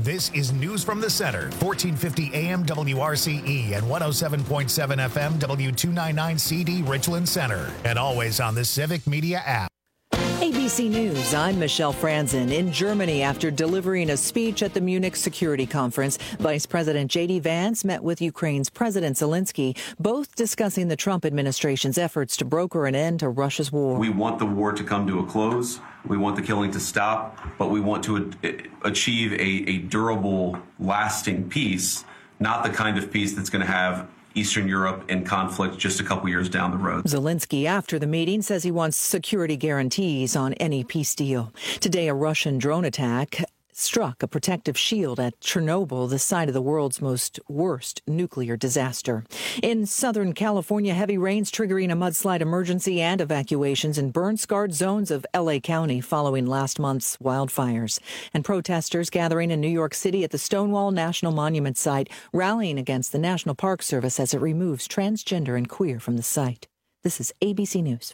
This is News from the Center, 1450 AM WRCE and 107.7 FM W299CD Richland Center, and always on the Civic Media app. ABC News, I'm Michelle Franzen. In Germany, after delivering a speech at the Munich Security Conference, Vice President J.D. Vance met with Ukraine's President Zelensky, both discussing the Trump administration's efforts to broker an end to Russia's war. We want the war to come to a close. We want the killing to stop, but we want to achieve a durable, lasting peace, not the kind of peace that's going to have Eastern Europe in conflict just a couple years down the road. Zelensky, after the meeting, says he wants security guarantees on any peace deal. Today, a Russian drone attack struck a protective shield at Chernobyl, the site of the world's worst nuclear disaster. In Southern California, heavy rains triggering a mudslide emergency and evacuations in burn-scarred zones of L.A. County following last month's wildfires. And protesters gathering in New York City at the Stonewall National Monument site, rallying against the National Park Service as it removes transgender and queer from the site. This is ABC News.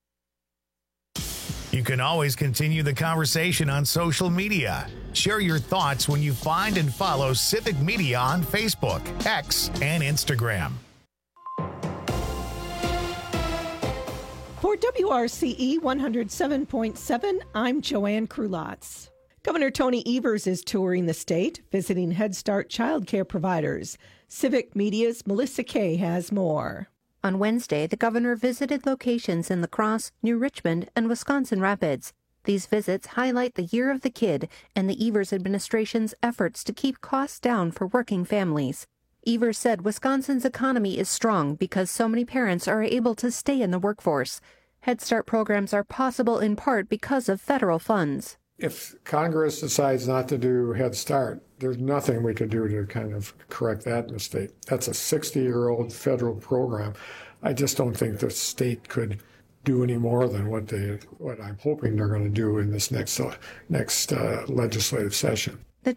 You can always continue the conversation on social media. Share your thoughts when you find and follow Civic Media on Facebook, X, and Instagram. For WRCE 107.7, I'm Joanne Krulotz. Governor Tony Evers is touring the state, visiting Head Start child care providers. Civic Media's Melissa Kay has more. On Wednesday, the governor visited locations in La Crosse, New Richmond, and Wisconsin Rapids. These visits highlight the Year of the Kid and the Evers administration's efforts to keep costs down for working families. Evers said Wisconsin's economy is strong because so many parents are able to stay in the workforce. Head Start programs are possible in part because of federal funds. If Congress decides not to do Head Start, there's nothing we could do to kind of correct that mistake. That's a 60-year-old federal program. I just don't think the state could do any more than what I'm hoping they're going to do in this next legislative session. The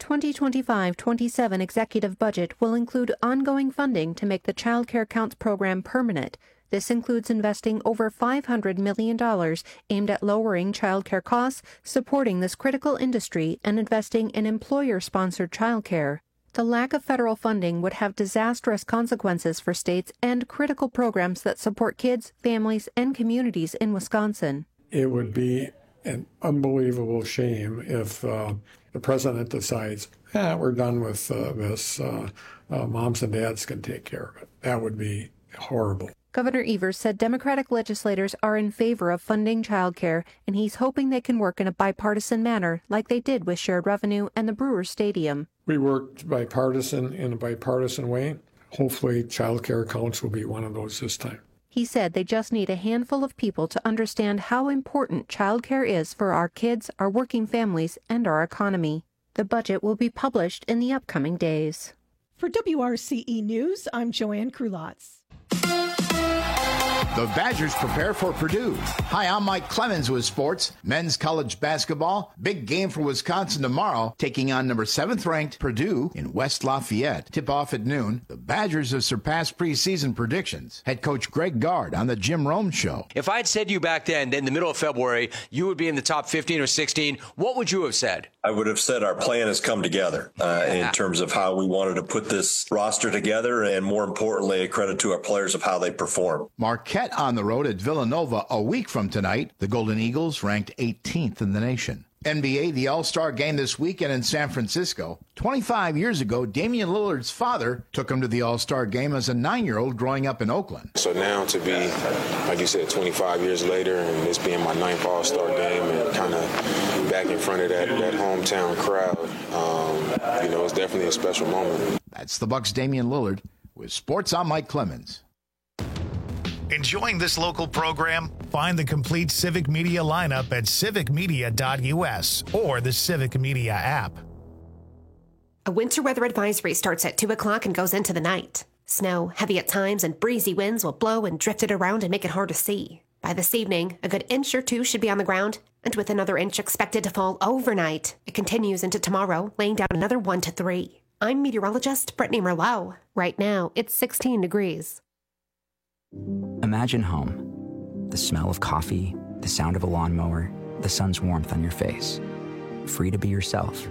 2025-27 executive budget will include ongoing funding to make the Child Care Counts program permanent. This includes investing over $500 million aimed at lowering child care costs, supporting this critical industry, and investing in employer-sponsored child care. The lack of federal funding would have disastrous consequences for states and critical programs that support kids, families, and communities in Wisconsin. It would be an unbelievable shame if the president decides, we're done with this, moms and dads can take care of it. That would be horrible. Governor Evers said Democratic legislators are in favor of funding childcare, and he's hoping they can work in a bipartisan manner like they did with shared revenue and the Brewers Stadium. We worked in a bipartisan way. Hopefully child care counts will be one of those this time. He said they just need a handful of people to understand how important child care is for our kids, our working families, and our economy. The budget will be published in the upcoming days. For WRCE News, I'm Joanne Krulotz. The Badgers prepare for Purdue. Hi, I'm Mike Clemens with sports. Men's college basketball. Big game for Wisconsin tomorrow, taking on number 7th ranked Purdue in West Lafayette. Tip off at noon. The Badgers have surpassed preseason predictions. Head coach Greg Gard on the Jim Rome Show. If I'd said to you back then, in the middle of February, you would be in the top 15 or 16, what would you have said? I would have said our plan has come together in terms of how we wanted to put this roster together, and more importantly, a credit to our players of how they perform. Marquette on the road at Villanova a week from tonight. The Golden Eagles ranked 18th in the nation. NBA, the All-Star game this weekend in San Francisco. 25 years ago, Damian Lillard's father took him to the All-Star game as a 9-year-old growing up in Oakland. So now to be, like you said, 25 years later, and this being my 9th All-Star game and kind of back in front of that hometown crowd, it's definitely a special moment. That's the Bucks' Damian Lillard. With sports, I'm Mike Clemens. Enjoying this local program? Find the complete Civic Media lineup at civicmedia.us or the Civic Media app. A winter weather advisory starts at 2 o'clock and goes into the night. Snow, heavy at times, and breezy winds will blow and drift it around and make it hard to see. By this evening, a good inch or two should be on the ground, and with another inch expected to fall overnight, it continues into tomorrow, laying down another 1 to 3. I'm meteorologist Brittany Merlot. Right now, it's 16 degrees. Imagine home. The smell of coffee, the sound of a lawnmower, the sun's warmth on your face. Free to be yourself.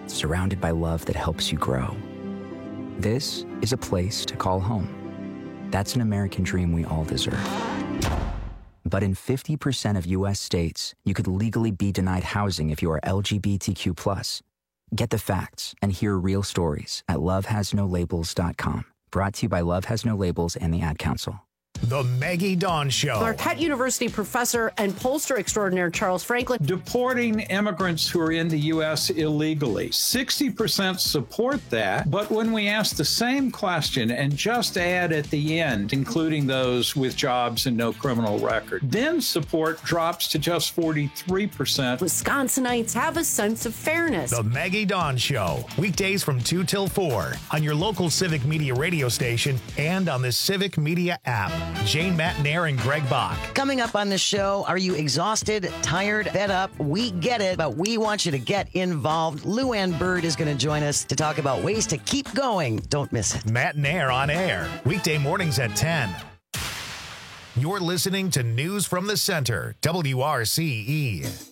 surrounded by love that helps you grow. This is a place to call home. That's an American dream we all deserve. But in 50% of U.S. states, you could legally be denied housing if you are LGBTQ+. Get the facts and hear real stories at lovehasnolabels.com. Brought to you by Love Has No Labels and the Ad Council. The Maggie Dawn Show. Marquette University professor and pollster extraordinaire Charles Franklin. Deporting immigrants who are in the U.S. illegally. 60% support that, but when we ask the same question and just add at the end, including those with jobs and no criminal record, then support drops to just 43%. Wisconsinites have a sense of fairness. The Maggie Dawn Show. Weekdays from 2 till 4 on your local Civic Media radio station and on the Civic Media app. Jane Matnair and Greg Bach. Coming up on the show, are you exhausted, tired, fed up? We get it, but we want you to get involved. Lou Ann Bird is going to join us to talk about ways to keep going. Don't miss it. Matnair on air, weekday mornings at 10. You're listening to News from the Center, WRCE.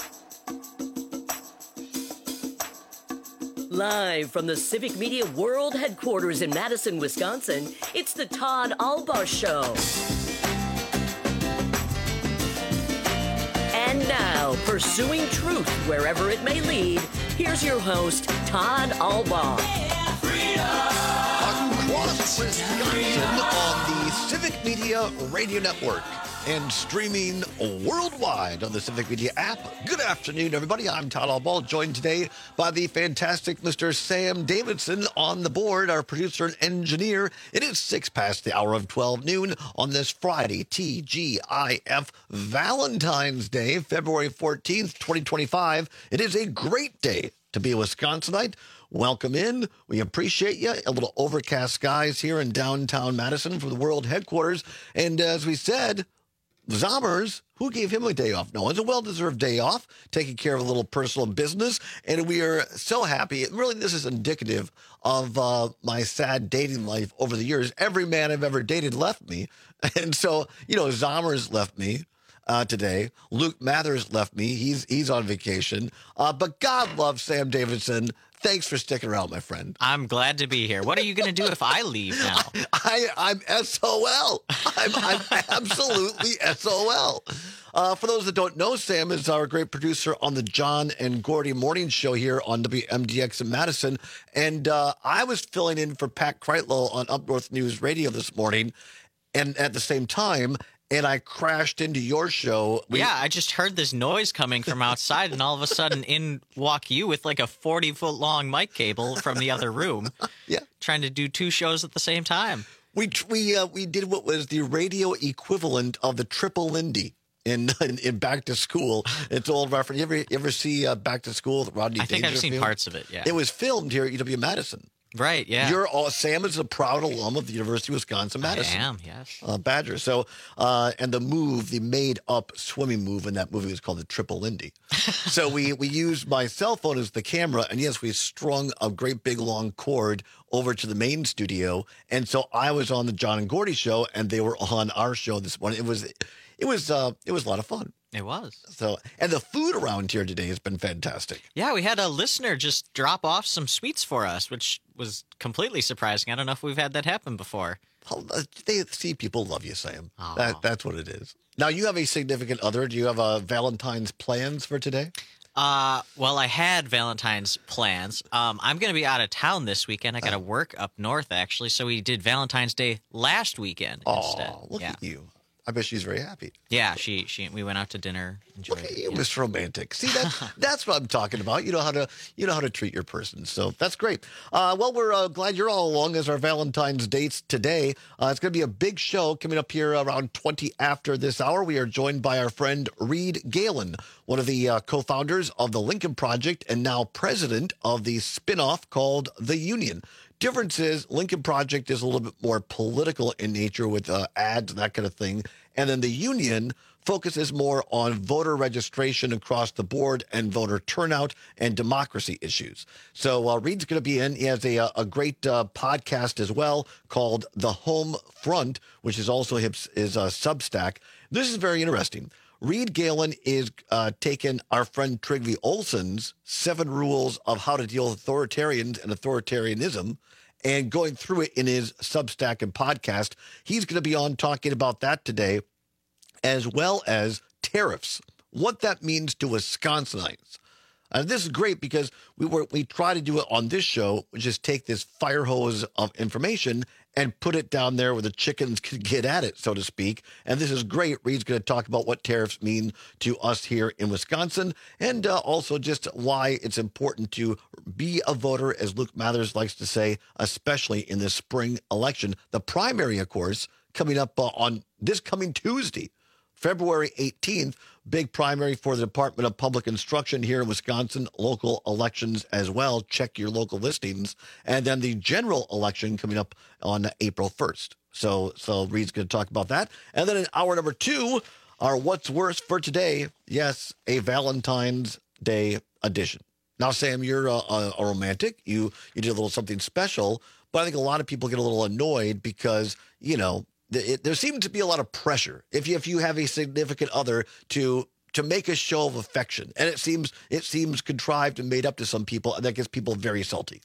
Live from the Civic Media World Headquarters in Madison, Wisconsin, it's the Todd Albaugh Show. And now, pursuing truth wherever it may lead, here's your host, Todd Albaugh. Across Wisconsin on the Civic Media Radio Network and streaming worldwide on the Civic Media app. Good afternoon, everybody. I'm Todd Albaugh, joined today by the fantastic Mr. Sam Davidson on the board, our producer and engineer. It is 6 past the hour of 12 noon on this Friday, TGIF Valentine's Day, February 14th, 2025. It is a great day to be a Wisconsinite. Welcome in. We appreciate you. A little overcast skies here in downtown Madison for the world headquarters. And as we said, Zommers, who gave him a day off? No, it's a well-deserved day off, taking care of a little personal business. And we are so happy. Really, this is indicative of my sad dating life over the years. Every man I've ever dated left me. And so, Zommers left me today. Luke Mathers left me. He's on vacation. But God loves Sam Davidson. Thanks for sticking around, my friend. I'm glad to be here. What are you going to do if I leave now? I'm SOL. I'm absolutely SOL. For those that don't know, Sam is our great producer on the John and Gordy Morning Show here on WMDX in Madison. And I was filling in for Pat Kreitlow on Up North News Radio this morning. And at the same time, and I crashed into your show. I just heard this noise coming from outside, and all of a sudden in walk you with like a 40-foot-long mic cable from the other room. Yeah, trying to do 2 shows at the same time. We did what was the radio equivalent of the Triple Lindy in Back to School. It's an old reference. You ever see Back to School with Rodney Dangerfield? I think I've seen parts of it, yeah. It was filmed here at UW-Madison. Right, yeah. Sam is a proud alum of the University of Wisconsin-Madison. I am, yes. Badger. So, and the made-up swimming move in that movie was called the Triple Lindy. So we used my cell phone as the camera, and yes, we strung a great big long cord over to the main studio. And so I was on the John and Gordy show, and they were on our show this morning. It was a lot of fun. It was. So, and the food around here today has been fantastic. Yeah, we had a listener just drop off some sweets for us, which was completely surprising. I don't know if we've had that happen before. People love you, Sam. That's what it is. Now, you have a significant other. Do you have Valentine's plans for today? Well, I had Valentine's plans. I'm going to be out of town this weekend. I got to work up north, actually. So we did Valentine's Day last weekend instead. Look at you. I bet she's very happy. Yeah, we went out to dinner. Enjoyed Look at you, Mr. Romantic. See, that's what I'm talking about. You know how to treat your person. So that's great. Well, we're glad you're all along as our Valentine's dates today. It's going to be a big show coming up here around 20 after this hour. We are joined by our friend Reed Galen, one of the co-founders of the Lincoln Project and now president of the spinoff called The Union. Difference is Lincoln Project is a little bit more political in nature with ads and that kind of thing. And then the Union focuses more on voter registration across the board and voter turnout and democracy issues. So Reed's going to be in. He has a great podcast as well called The Home Front, which is also his Substack. This is very interesting. Reed Galen is taking our friend Trygve Olsen's 7 rules of how to deal with authoritarians and authoritarianism and going through it in his Substack and podcast. He's going to be on talking about that today, as well as tariffs, what that means to Wisconsinites. This is great because we try to do it on this show, which is take this fire hose of information and put it down there where the chickens can get at it, so to speak. And this is great. Reed's going to talk about what tariffs mean to us here in Wisconsin, and also just why it's important to be a voter, as Luke Mathers likes to say, especially in this spring election. The primary, of course, coming up on this coming Tuesday, February 18th, big primary for the Department of Public Instruction here in Wisconsin, local elections as well. Check your local listings. And then the general election coming up on April 1st. So Reed's going to talk about that. And then in hour number 2, our What's Worse for today. Yes, a Valentine's Day edition. Now, Sam, you're a romantic. You did a little something special, but I think a lot of people get a little annoyed because, there seems to be a lot of pressure if you have a significant other to make a show of affection, and it seems contrived and made up to some people, and that gets people very salty.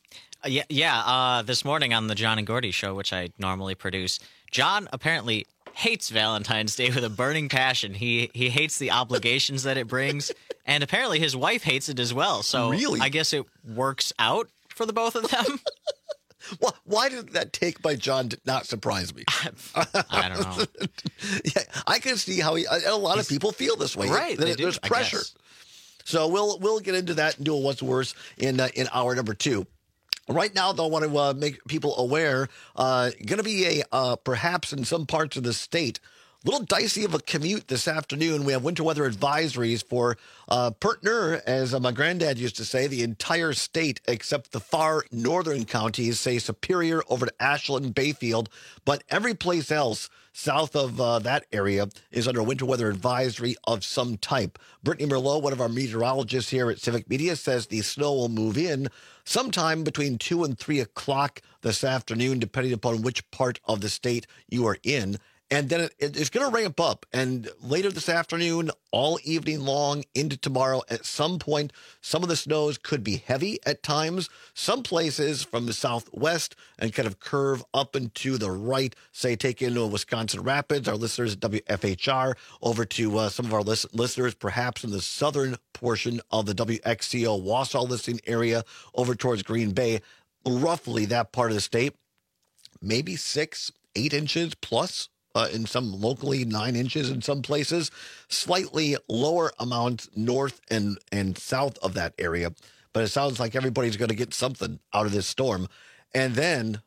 This morning on the John and Gordy show, which I normally produce, John apparently hates Valentine's Day with a burning passion. He hates the obligations that it brings, and apparently his wife hates it as well. So really? I guess it works out for the both of them. Well, why did that take by John not surprise me? I don't know. Yeah, I can see how a lot of people feel this way. Right. There's pressure. So we'll get into that and do a What's Worse in hour number 2. Right now, though, I want to make people aware, going to be perhaps in some parts of the state, a little dicey of a commute this afternoon. We have winter weather advisories for Pertner, as my granddad used to say, the entire state except the far northern counties, say Superior over to Ashland, Bayfield. But every place else south of that area is under a winter weather advisory of some type. Brittany Merlot, one of our meteorologists here at Civic Media, says the snow will move in sometime between 2 and 3 o'clock this afternoon, depending upon which part of the state you are in. And then it's going to ramp up. And later this afternoon, all evening long into tomorrow, at some point, some of the snows could be heavy at times. Some places from the southwest and kind of curve up and to the right, say, take into Wisconsin Rapids, our listeners at WFHR, over to some of our listeners perhaps in the southern portion of the WXCO Wausau listening area over towards Green Bay, roughly that part of the state, maybe 6-8 inches plus. In some locally 9 inches in some places, slightly lower amounts north and south of that area. But it sounds like everybody's going to get something out of this storm. And then,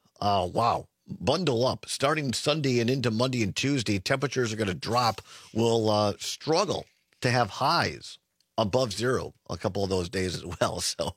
bundle up. Starting Sunday and into Monday and Tuesday, temperatures are going to drop. We'll struggle to have highs above 0 a couple of those days as well. So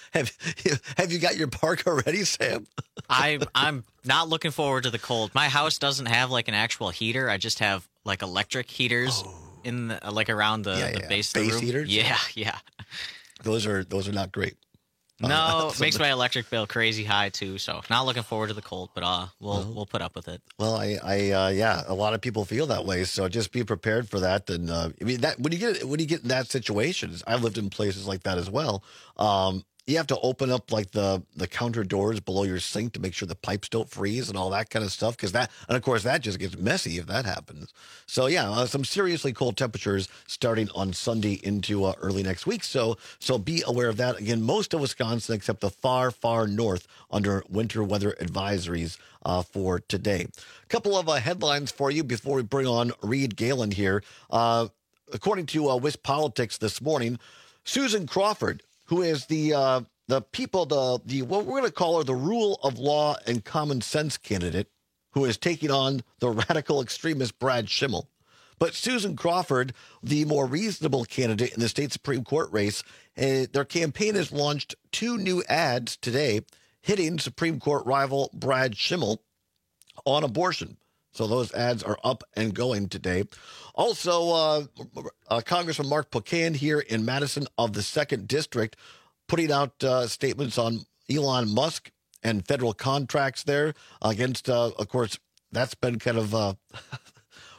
have you got your parka ready, Sam? I'm not looking forward to the cold. My house doesn't have like an actual heater. I just have like electric heaters in around the base of the room. Base heaters? Yeah. Those are not great. No, it makes my electric bill crazy high too. So not looking forward to the cold, but we'll put up with it. Well, a lot of people feel that way. So just be prepared for that. And that when you get in that situation, I've lived in places like that as well. You have to open up like the counter doors below your sink to make sure the pipes don't freeze and all that kind of stuff. And of course that just gets messy if that happens. So some seriously cold temperatures starting on Sunday into early next week. So be aware of that. Again, most of Wisconsin except the far, far north under winter weather advisories for today. A couple of headlines for you before we bring on Reed Galen here. According to WisPolitics this morning, Susan Crawford, who is the what we're going to call her the rule of law and common sense candidate, who is taking on the radical extremist Brad Schimmel. But Susan Crawford, the more reasonable candidate in the state Supreme Court race, their campaign has launched 2 new ads today hitting Supreme Court rival Brad Schimmel on abortion. So those ads are up and going today. Also, Congressman Mark Pocan here in Madison of the 2nd District putting out statements on Elon Musk and federal contracts there against, of course, that's been kind of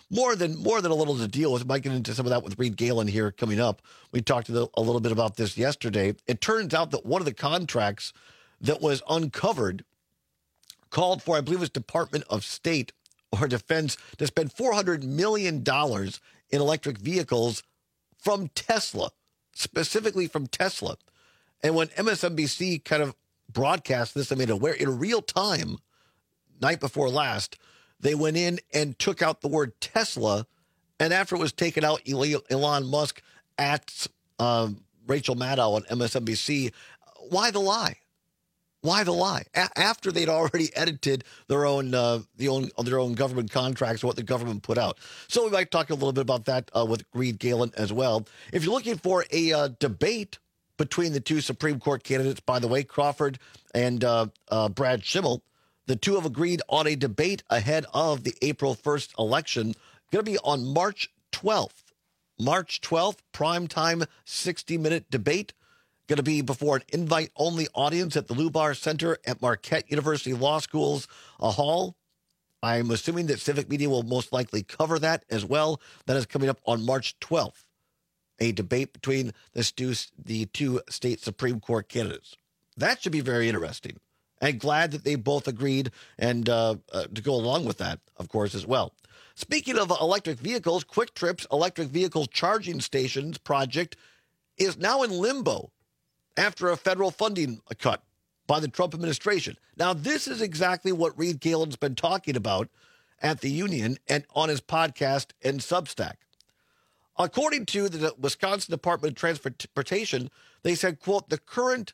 more than a little to deal with. We might get into some of that with Reed Galen here coming up. We talked a little bit about this yesterday. It turns out that one of the contracts that was uncovered called for, I believe it was Department of State or Defense, to spend $400 million in electric vehicles from Tesla, specifically from Tesla. And when MSNBC kind of broadcast this, I made aware in real time, night before last, they went in and took out the word Tesla. And after it was taken out, Elon Musk at Rachel Maddow on MSNBC. Why the lie? Why the lie? After they'd already edited their own government contracts, what the government put out. So we might talk a little bit about that with Reed Galen as well. If you're looking for a debate between the two Supreme Court candidates, by the way, Crawford and Brad Schimmel, the two have agreed on a debate ahead of the April 1st election. Going to be on March 12th. March 12th, primetime 60-minute debate. Going to be before an invite-only audience at the Lubar Center at Marquette University Law School's hall. I'm assuming that Civic Media will most likely cover that as well. That is coming up on March 12th. A debate between the two state Supreme Court candidates. That should be very interesting. And glad that they both agreed and to go along with that, of course, as well. Speaking of electric vehicles, Quick Trip's electric vehicle charging stations project is now in limbo after a federal funding cut by the Trump administration. Now, this is exactly what Reed Galen's been talking about at the union and on his podcast and Substack. According to the Wisconsin Department of Transportation, they said, quote, the current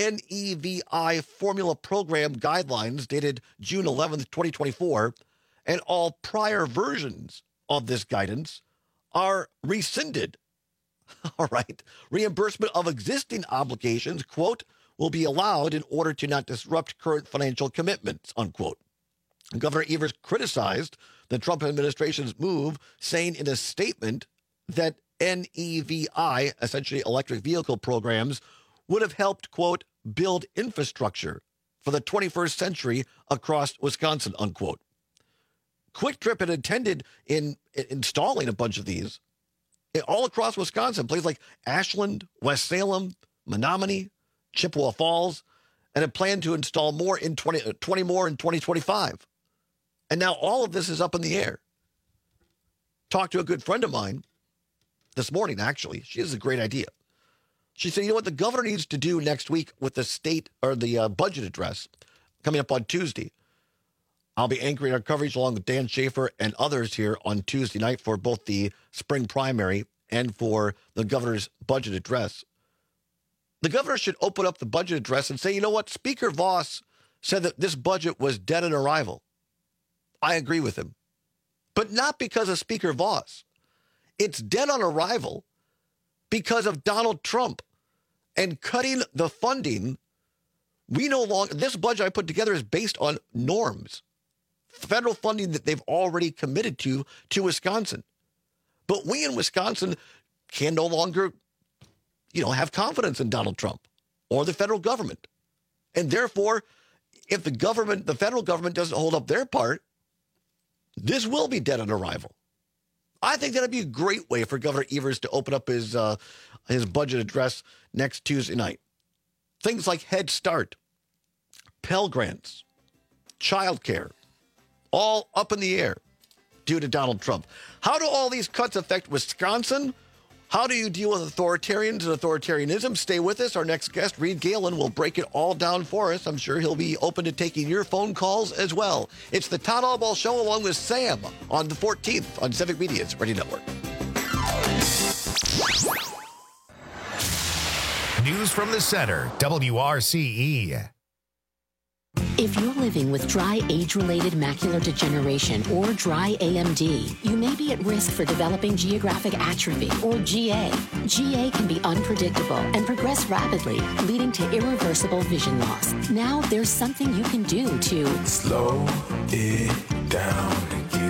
NEVI formula program guidelines dated June 11th, 2024, and all prior versions of this guidance are rescinded. All right. Reimbursement of existing obligations, quote, will be allowed in order to not disrupt current financial commitments, unquote. Governor Evers criticized the Trump administration's move, saying in a statement that NEVI, essentially electric vehicle programs, would have helped, quote, build infrastructure for the 21st century across Wisconsin, unquote. Quick Trip had intended in installing a bunch of these all across Wisconsin, places like Ashland, West Salem, Menominee, Chippewa Falls, and had planned to install more in 20 more in 2025. And now all of this is up in the air. Talked to a good friend of mine this morning, actually. She has a great idea. She said, you know what the governor needs to do next week with the state or the budget address coming up on Tuesday. I'll be anchoring our coverage along with Dan Schaefer and others here on Tuesday night for both the spring primary and for the governor's budget address. The governor should open up the budget address and say, you know what, Speaker Voss said that this budget was dead on arrival. I agree with him. But not because of Speaker Voss. It's dead on arrival because of Donald Trump and cutting the funding. We no longer, this budget I put together is based on norms, federal funding that they've already committed to Wisconsin. But we in Wisconsin can no longer, have confidence in Donald Trump or the federal government. And therefore, if the federal government doesn't hold up their part, this will be dead on arrival. I think that'd be a great way for Governor Evers to open up his budget address next Tuesday night. Things like Head Start, Pell Grants, childcare, all up in the air due to Donald Trump. How do all these cuts affect Wisconsin? How do you deal with authoritarians and authoritarianism? Stay with us. Our next guest, Reed Galen, will break it all down for us. I'm sure he'll be open to taking your phone calls as well. It's the Todd Albaugh Show along with Sam on the 14th on Civic Media's Radio Network. News from the Center, WRCE. If you're living with dry age-related macular degeneration or dry AMD, you may be at risk for developing geographic atrophy or GA. GA can be unpredictable and progress rapidly, leading to irreversible vision loss. Now there's something you can do to slow it down and get it going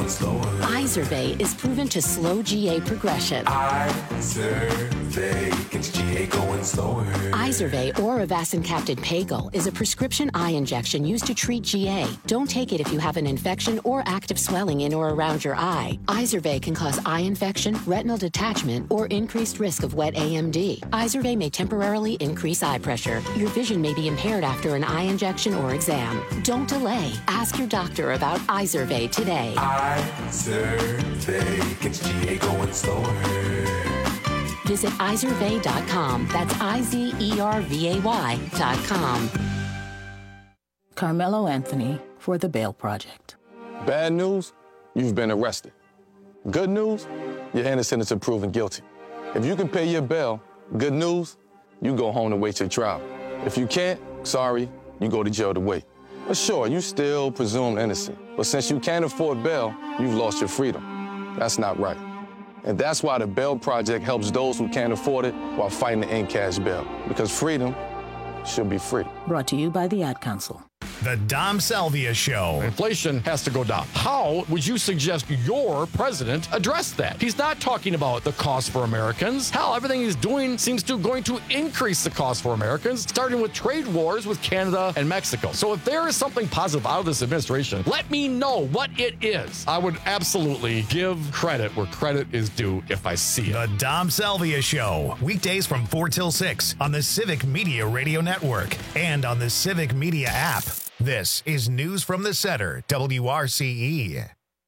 going slower. Izervay is proven to slow GA progression. Izervay gets GA going slower. Izervay or avacincaptad pagel is a prescription eye injection used to treat GA. Don't take it if you have an infection or active swelling in or around your eye. Izervay can cause eye infection, retinal detachment, or increased risk of wet AMD. Izervay may temporarily increase eye pressure. Your vision may be impaired after an eye injection or exam. Don't delay. Ask your doctor about Izervay today. Izervay gets GA going slower. Visit Izervay.com. That's IZERVAY.com. Carmelo Anthony for the Bail Project. Bad news, you've been arrested. Good news, you're innocent until proven guilty. If you can pay your bail, good news, you go home to wait your trial. If you can't, sorry, you go to jail to wait. But sure, you still presumed innocent. But since you can't afford bail, you've lost your freedom. That's not right. And that's why the Bail Project helps those who can't afford it while fighting to end cash bail. Because freedom should be free. Brought to you by the Ad Council. The Dom Salvia Show. Inflation has to go down. How would you suggest your president address that? He's not talking about the cost for Americans. Hell, everything he's doing seems to going to increase the cost for Americans, starting with trade wars with Canada and Mexico. So if there is something positive out of this administration, let me know what it is. I would absolutely give credit where credit is due if I see it. The Dom Salvia Show. Weekdays from 4 till 6 on the Civic Media Radio Network and on the Civic Media app. This is News from the Center, WRCE.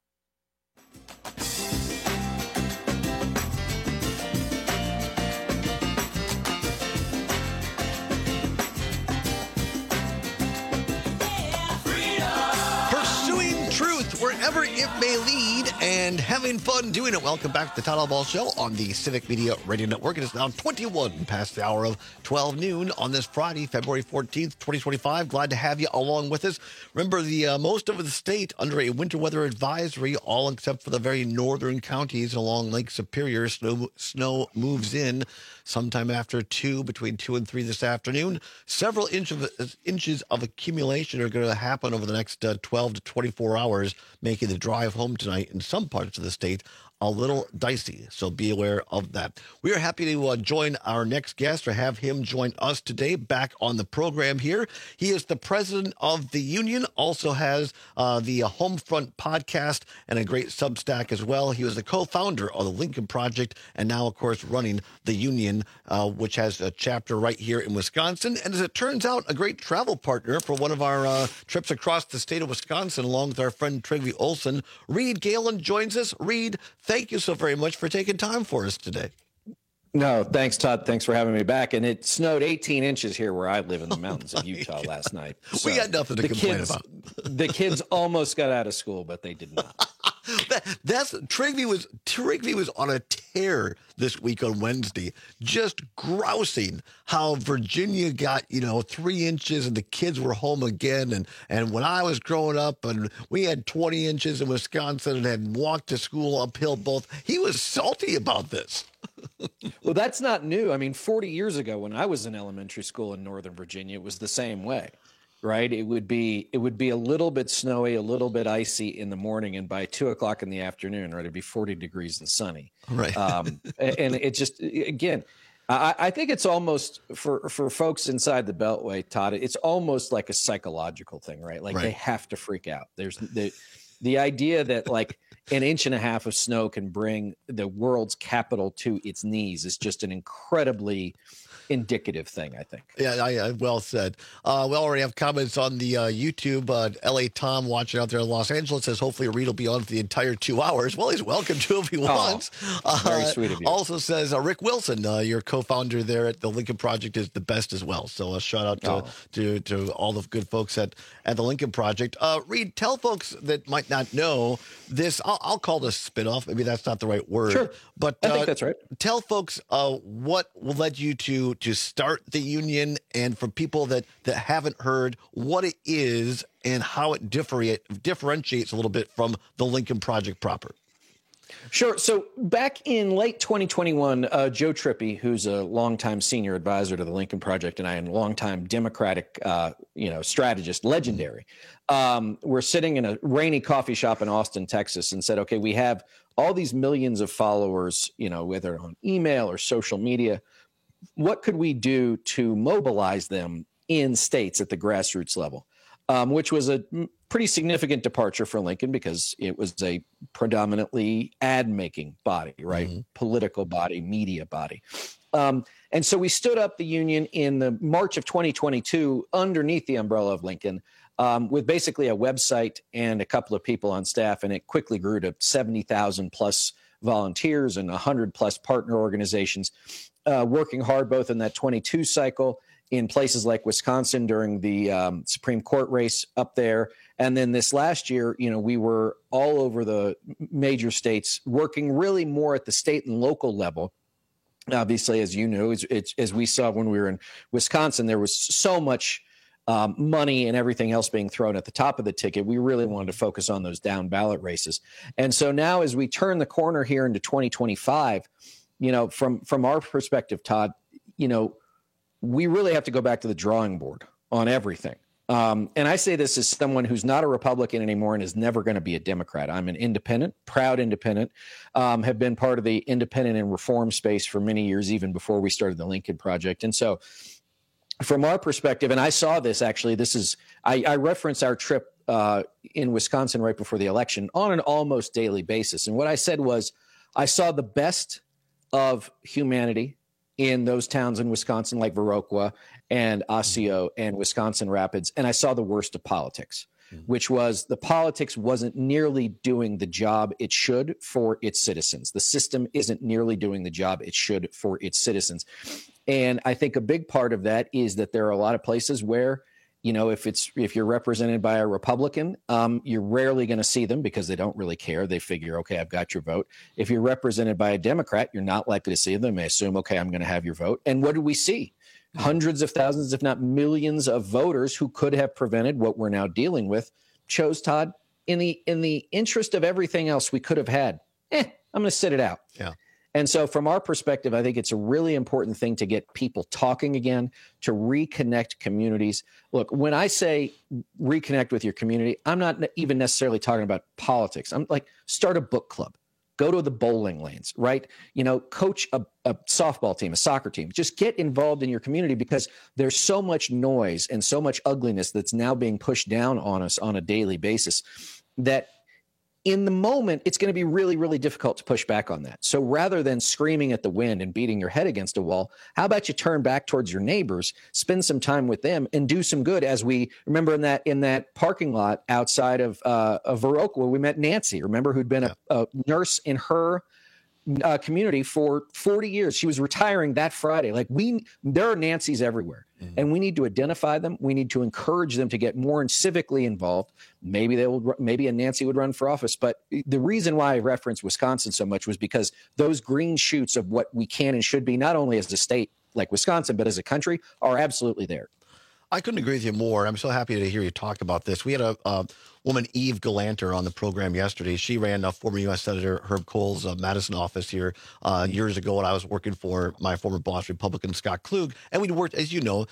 Pursuing truth wherever it may lead and having fun doing it. Welcome back to the Todd Ball Show on the Civic Media Radio Network. It is now 21 past the hour of 12 noon on this Friday, February 14th, 2025. Glad to have you along with us. Remember, the most of the state under a winter weather advisory, all except for the very northern counties along Lake Superior. Snow moves in sometime after 2, between 2 and 3 this afternoon. Several inches of accumulation are going to happen over the next 12 to 24 hours, making the drive home tonight in some parts of the state a little dicey, so be aware of that. We are happy to join our next guest, or have him join us today back on the program here. He is the president of the union, also has the Homefront podcast and a great Substack as well. He was the co-founder of the Lincoln Project and now, of course, running the union, which has a chapter right here in Wisconsin. And as it turns out, a great travel partner for one of our trips across the state of Wisconsin, along with our friend Trygve Olsen. Reed Galen joins us. Reed, thank you so very much for taking time for us today. No, thanks, Todd. Thanks for having me back. And it snowed 18 inches here where I live in the mountains of Utah last night. So we got nothing to complain about. The kids almost got out of school, but they did not. Trygve was on a tear this week on Wednesday, just grousing how Virginia got 3 inches and the kids were home again. And when I was growing up and we had 20 inches in Wisconsin and had walked to school uphill both, he was salty about this. Well, that's not new. I mean, 40 years ago when I was in elementary school in Northern Virginia, it was the same way. Right. It would be a little bit snowy, a little bit icy in the morning. And by 2 o'clock in the afternoon, right, it'd be 40 degrees and sunny. Right. And it just, again, I think it's almost for folks inside the Beltway, Todd, it's almost like a psychological thing, right? Like They have to freak out. There's the idea that like an inch and a half of snow can bring the world's capital to its knees is just an incredibly indicative thing, I think. Yeah, well said. We already have comments on the YouTube. LA Tom watching out there in Los Angeles says hopefully Reed will be on for the entire 2 hours. Well, he's welcome to if he wants. Very sweet of you. Also says Rick Wilson, your co-founder there at the Lincoln Project, is the best as well. So a shout out to all the good folks at the Lincoln Project. Reed, tell folks that might not know this. I'll call this spinoff. Maybe that's not the right word. Sure. But I think that's right. Tell folks what led you to start the union, and for people that haven't heard, what it is and how it differentiates a little bit from the Lincoln Project proper. Sure. So back in late 2021, Joe Trippi, who's a longtime senior advisor to the Lincoln Project, and I am a longtime Democratic, strategist, legendary. We're sitting in a rainy coffee shop in Austin, Texas, and said, okay, we have all these millions of followers, whether on email or social media. What could we do to mobilize them in states at the grassroots level? Which was a pretty significant departure for Lincoln because it was a predominantly ad-making body, right? Mm-hmm. Political body, media body. And so we stood up the union in the March of 2022 underneath the umbrella of Lincoln with basically a website and a couple of people on staff, and it quickly grew to 70,000 plus volunteers and 100 plus partner organizations working hard both in that 22 cycle in places like Wisconsin during the Supreme Court race up there. And then this last year, we were all over the major states working really more at the state and local level. Obviously, as you know, as we saw when we were in Wisconsin, there was so much money and everything else being thrown at the top of the ticket. We really wanted to focus on those down ballot races. And so now as we turn the corner here into 2025, from our perspective, Todd, we really have to go back to the drawing board on everything. And I say this as someone who's not a Republican anymore and is never going to be a Democrat. I'm an independent, proud independent, have been part of the independent and reform space for many years, even before we started the Lincoln Project. And so from our perspective, and I saw this actually, I referenced our trip in Wisconsin right before the election on an almost daily basis. And what I said was, I saw the best of humanity in those towns in Wisconsin like Viroqua and Osseo and Wisconsin Rapids. And I saw the worst of politics, which was the politics wasn't nearly doing the job it should for its citizens. The system isn't nearly doing the job it should for its citizens. And I think a big part of that is that there are a lot of places where, if you're represented by a Republican, you're rarely going to see them because they don't really care. They figure, okay, I've got your vote. If you're represented by a Democrat, you're not likely to see them. They assume, okay, I'm going to have your vote. And what do we see? Hundreds of thousands, if not millions of voters who could have prevented what we're now dealing with chose Todd in the interest of everything else we could have had. I'm going to sit it out. Yeah. And so from our perspective, I think it's a really important thing to get people talking again, to reconnect communities. Look, when I say reconnect with your community, I'm not even necessarily talking about politics. I'm like, start a book club, go to the bowling lanes, right? Coach a softball team, a soccer team. Just get involved in your community because there's so much noise and so much ugliness that's now being pushed down on us on a daily basis that in the moment, it's going to be really, really difficult to push back on that. So rather than screaming at the wind and beating your head against a wall, how about you turn back towards your neighbors, spend some time with them, and do some good? As we remember in that parking lot outside of Viroqua, we met Nancy, remember, who'd been a nurse in her community for 40 years. She was retiring that Friday. There are Nancys everywhere, and we need to identify them. We need to encourage them to get more and civically involved. Maybe a Nancy would run for office. But the reason why I referenced Wisconsin so much was because those green shoots of what we can and should be, not only as a state like Wisconsin, but as a country, are absolutely there. I couldn't agree with you more. I'm so happy to hear you talk about this. We had a woman, Eve Galanter, on the program yesterday. She ran former U.S. Senator Herb Kohl's Madison office here years ago when I was working for my former boss, Republican Scott Klug. And we'd worked, as you know,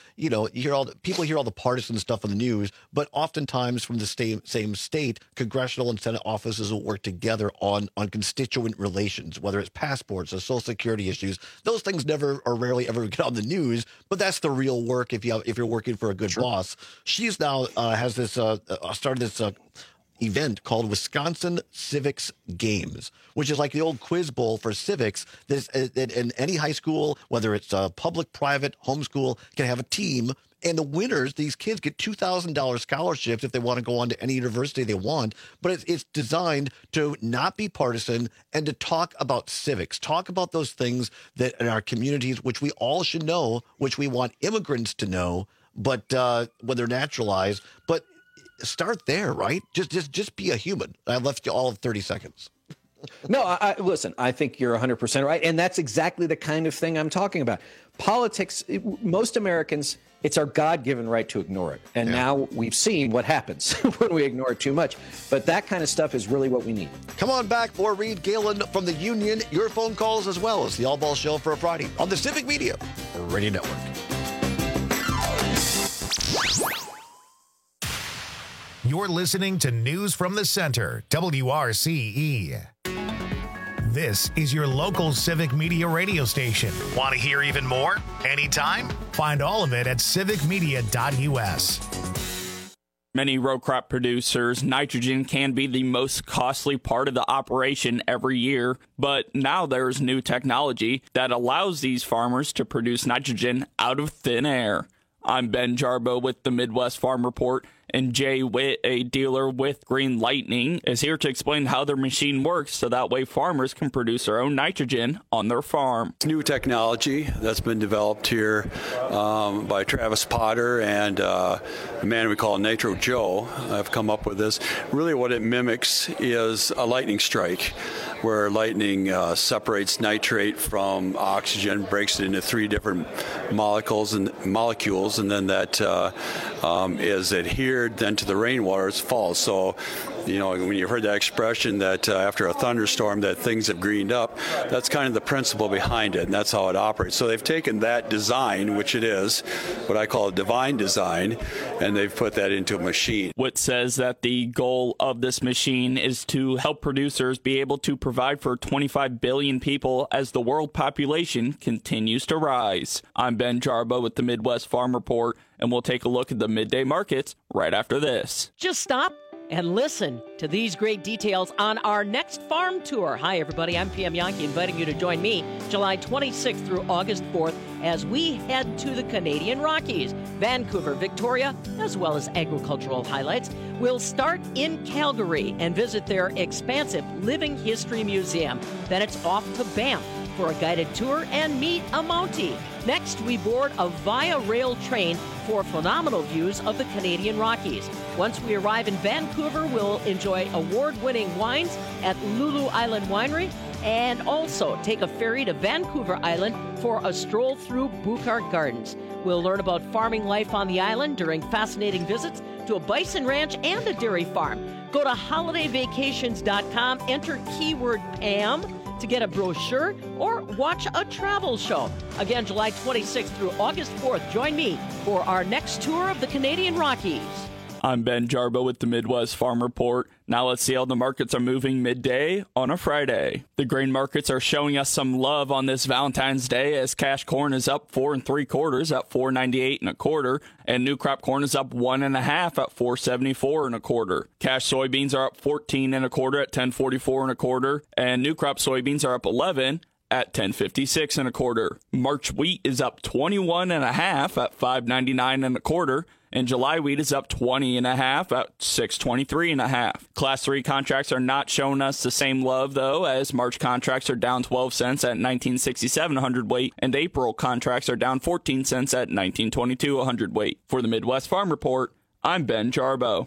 people hear all the partisan stuff on the news, but oftentimes from the same state, congressional and Senate offices will work together on constituent relations, whether it's passports or Social Security issues. Those things never or rarely ever get on the news, but that's the real work if you're working for a good boss. She's now has this started this event called Wisconsin Civics Games, which is like the old quiz bowl for civics. In any high school, whether it's public, private, homeschool, can have a team. And the winners, these kids get $2,000 scholarships if they want to go on to any university they want. But it's designed to not be partisan and to talk about civics, talk about those things that in our communities, which we all should know, which we want immigrants to know, but when they're naturalized. But start there, right? Just be a human. I left you all of 30 seconds. No, listen, I think you're 100% right. And that's exactly the kind of thing I'm talking about. Politics, most Americans It's our God-given right to ignore it. And now we've seen what happens when we ignore it too much. But that kind of stuff is really what we need. Come on back for Reed Galen from the Union. Your phone calls as well as the All Ball Show for a Friday on the Civic Media Radio Network. You're listening to News from the Center, WRCE. This is your local Civic Media radio station. Want to hear even more? Anytime? Find all of it at civicmedia.us. Many row crop producers, nitrogen can be the most costly part of the operation every year, but now there's new technology that allows these farmers to produce nitrogen out of thin air. I'm Ben Jarbo with the Midwest Farm Report, and Jay Witt, a dealer with Green Lightning, is here to explain how their machine works so that way farmers can produce their own nitrogen on their farm. New technology that's been developed here by Travis Potter and a man we call Nitro Joe have come up with this. Really what it mimics is a lightning strike, where lightning separates nitrate from oxygen, breaks it into 3 different molecules, and then that is adhered then to the rainwater as falls. So, you know, when you heard that expression that after a thunderstorm that things have greened up, that's kind of the principle behind it, and that's how it operates. So they've taken that design, which it is, what I call a divine design, and they've put that into a machine. Witt says that the goal of this machine is to help producers be able to provide for 25 billion people as the world population continues to rise. I'm Ben Jarbo with the Midwest Farm Report, and we'll take a look at the midday markets right after this. Just stop and listen to these great details on our next farm tour. Hi, everybody. I'm PM Yankee, inviting you to join me July 26th through August 4th as we head to the Canadian Rockies, Vancouver, Victoria, as well as agricultural highlights. We'll start in Calgary and visit their expansive Living History Museum. Then it's off to Banff for a guided tour and meet a Mountie. Next, we board a Via Rail train for phenomenal views of the Canadian Rockies. Once we arrive in Vancouver, we'll enjoy award-winning wines at Lulu Island Winery and also take a ferry to Vancouver Island for a stroll through Buchart Gardens. We'll learn about farming life on the island during fascinating visits to a bison ranch and a dairy farm. Go to holidayvacations.com, enter keyword Pam to get a brochure or watch a travel show. Again, July 26th through August 4th, join me for our next tour of the Canadian Rockies. I'm Ben Jarbo with the Midwest Farm Report. Now let's see how the markets are moving midday on a Friday. The grain markets are showing us some love on this Valentine's Day as cash corn is up 4 3/4 at $4.98 1/4, and new crop corn is up 1 1/2 at $4.74 1/4. Cash soybeans are up 14 1/4 at $10.44 1/4, and new crop soybeans are up 11 at $10.56 1/4. March wheat is up 21 1/2 at $5.99 1/4. And July wheat is up 20 1/2 at $6.23 1/2. Class 3 contracts are not showing us the same love, though, as March contracts are down 12 cents at $19.67 a hundredweight, and April contracts are down 14 cents at $19.22 a hundredweight. For the Midwest Farm Report, I'm Ben Jarbo.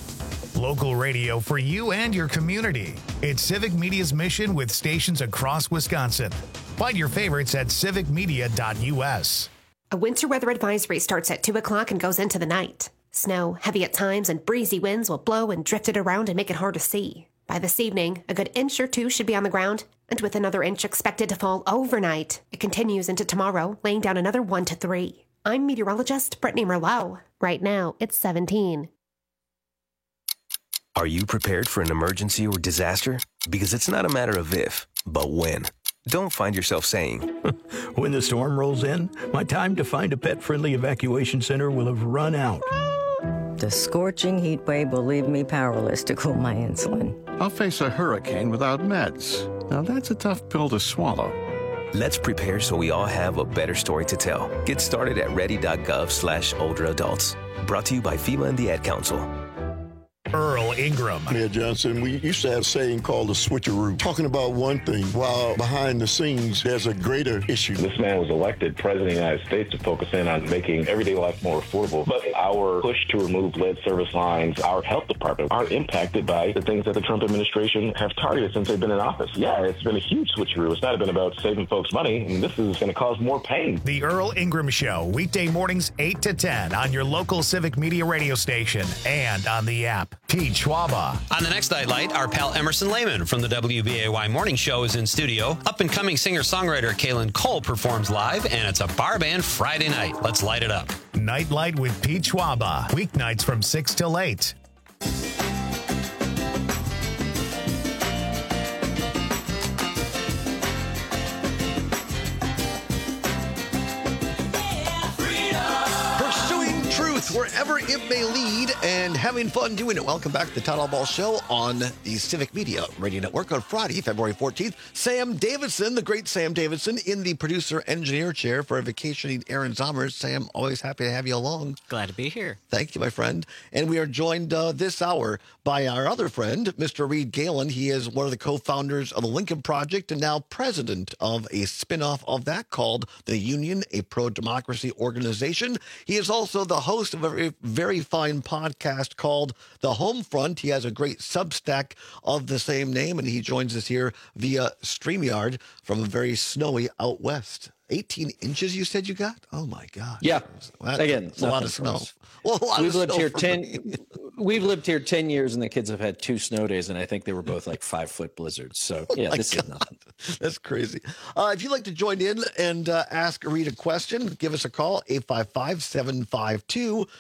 Local radio for you and your community. It's Civic Media's mission with stations across Wisconsin. Find your favorites at civicmedia.us. A winter weather advisory starts at 2 o'clock and goes into the night. Snow, heavy at times, and breezy winds will blow and drift it around and make it hard to see. By this evening, a good inch or 2 should be on the ground, and with another inch expected to fall overnight. It continues into tomorrow, laying down another 1 to 3. I'm meteorologist Brittany Merlot. Right now, it's 17. Are you prepared for an emergency or disaster? Because it's not a matter of if, but when. Don't find yourself saying, when the storm rolls in, my time to find a pet-friendly evacuation center will have run out. The scorching heat wave will leave me powerless to cool my insulin. I'll face a hurricane without meds. Now that's a tough pill to swallow. Let's prepare so we all have a better story to tell. Get started at ready.gov/older adults. Brought to you by FEMA and the Ad Council. Earl Ingram. Mayor Johnson, we used to have a saying called the switcheroo, talking about one thing while behind the scenes there's a greater issue. This man was elected president of the United States to focus in on making everyday life more affordable. But our push to remove lead service lines, our health department, are impacted by the things that the Trump administration have targeted since they've been in office. Yeah, it's been a huge switcheroo. It's not been about saving folks money, and this is going to cause more pain. The Earl Ingram Show, weekday mornings 8 to 10 on your local Civic Media radio station and on the app. Pete Schwaba. On the next Nightlight, our pal Emerson Lehman from the WBAY Morning Show is in studio. Up-and-coming singer-songwriter Kaylin Cole performs live, and it's a bar band Friday night. Let's light it up. Nightlight with Pete Schwaba. Weeknights from 6 till 8. Wherever it may lead, and having fun doing it. Welcome back to the Todd Ball Show on the Civic Media Radio Network on Friday, February 14th. Sam Davidson, the great Sam Davidson, in the producer-engineer chair for a vacationing Aaron Zommers. Sam, always happy to have you along. Glad to be here. Thank you, my friend. And we are joined this hour by our other friend, Mr. Reed Galen. He is one of the co-founders of the Lincoln Project and now president of a spinoff of that called The Union, a pro-democracy organization. He is also the host of a very fine podcast called The Home Front. He has a great Substack of the same name, and he joins us here via StreamYard from a very snowy out west. 18 inches you said you got? Oh my God. Yeah. That's a lot of snow. Well, we've lived here 10 years, and the kids have had 2 snow days, and I think they were both like 5-foot blizzards. So yeah, this is nothing. That's crazy. If you'd like to join in and ask or read a question, give us a call, 855-752-4842,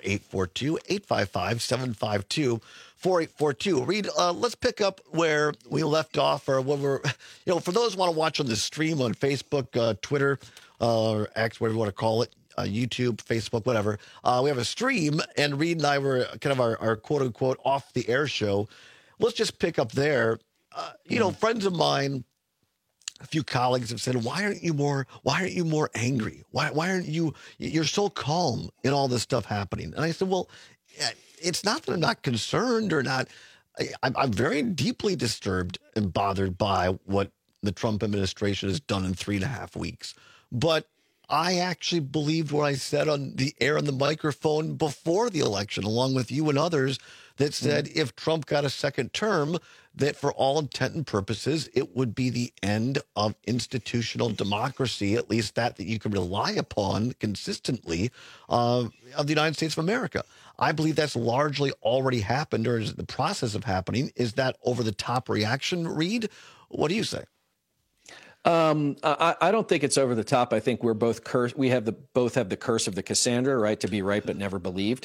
855-752-4842. Reed, let's pick up where we left off, or when we're, for those who want to watch on the stream on Facebook, Twitter, or X, whatever you want to call it, YouTube, Facebook, whatever. We have a stream, and Reed and I were kind of our quote unquote off the air show. Let's just pick up there. Friends of mine, a few colleagues have said, why aren't you more angry? Why aren't you're so calm in all this stuff happening? And I said, well, it's not that I'm not concerned or not. I'm very deeply disturbed and bothered by what the Trump administration has done in 3.5 weeks. But I actually believed what I said on the air on the microphone before the election, along with you and others, that said if Trump got a second term, that for all intent and purposes, it would be the end of institutional democracy, at least that you can rely upon consistently of the United States of America. I believe that's largely already happened, or is the process of happening. Is that over-the-top reaction, Reed? What do you say? I don't think it's over the top. I think we're both cursed. We have both have the curse of the Cassandra, right? To be right but never believed.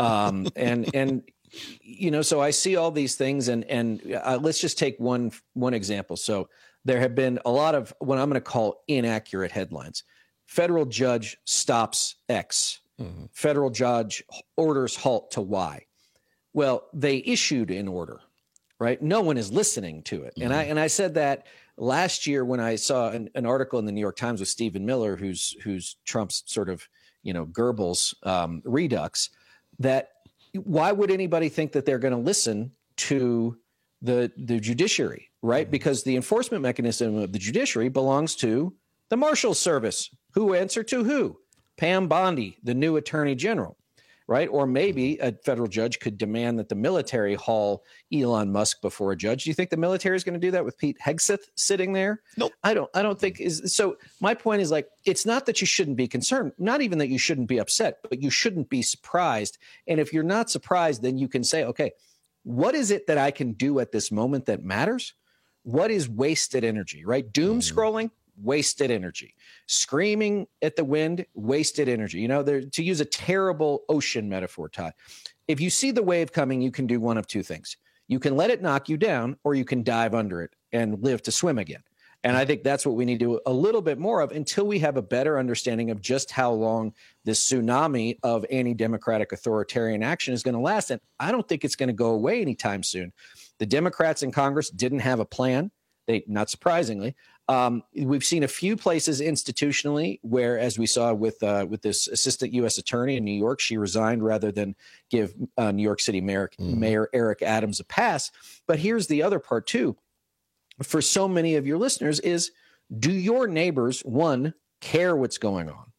So I see all these things, and let's just take one example. So there have been a lot of what I'm going to call inaccurate headlines. Federal judge stops X. Mm-hmm. Federal judge orders halt to Y. Well, they issued an order, right? No one is listening to it. Mm-hmm. And I said that last year when I saw an article in the New York Times with Stephen Miller, who's Trump's sort of, Goebbels redux, that why would anybody think that they're going to listen to the judiciary, right? Mm-hmm. Because the enforcement mechanism of the judiciary belongs to the Marshals Service. Who answer to who? Pam Bondi, the new attorney general, right? Or maybe a federal judge could demand that the military haul Elon Musk before a judge. Do you think the military is going to do that with Pete Hegseth sitting there? Nope. I don't think is. So my point is, like, it's not that you shouldn't be concerned, not even that you shouldn't be upset, but you shouldn't be surprised. And if you're not surprised, then you can say, okay, what is it that I can do at this moment that matters? What is wasted energy, right? Doom scrolling, wasted energy. Screaming at the wind, wasted energy. To use a terrible ocean metaphor, Todd, if you see the wave coming, you can do one of two things. You can let it knock you down, or you can dive under it and live to swim again. And I think that's what we need to do a little bit more of until we have a better understanding of just how long this tsunami of anti-democratic authoritarian action is going to last. And I don't think it's going to go away anytime soon. The Democrats in Congress didn't have a plan. They, not surprisingly, we've seen a few places institutionally where, as we saw with this assistant U.S. attorney in New York, she resigned rather than give New York City Mayor Eric Adams a pass. But here's the other part too. For so many of your listeners is, do your neighbors, one, care what's going on?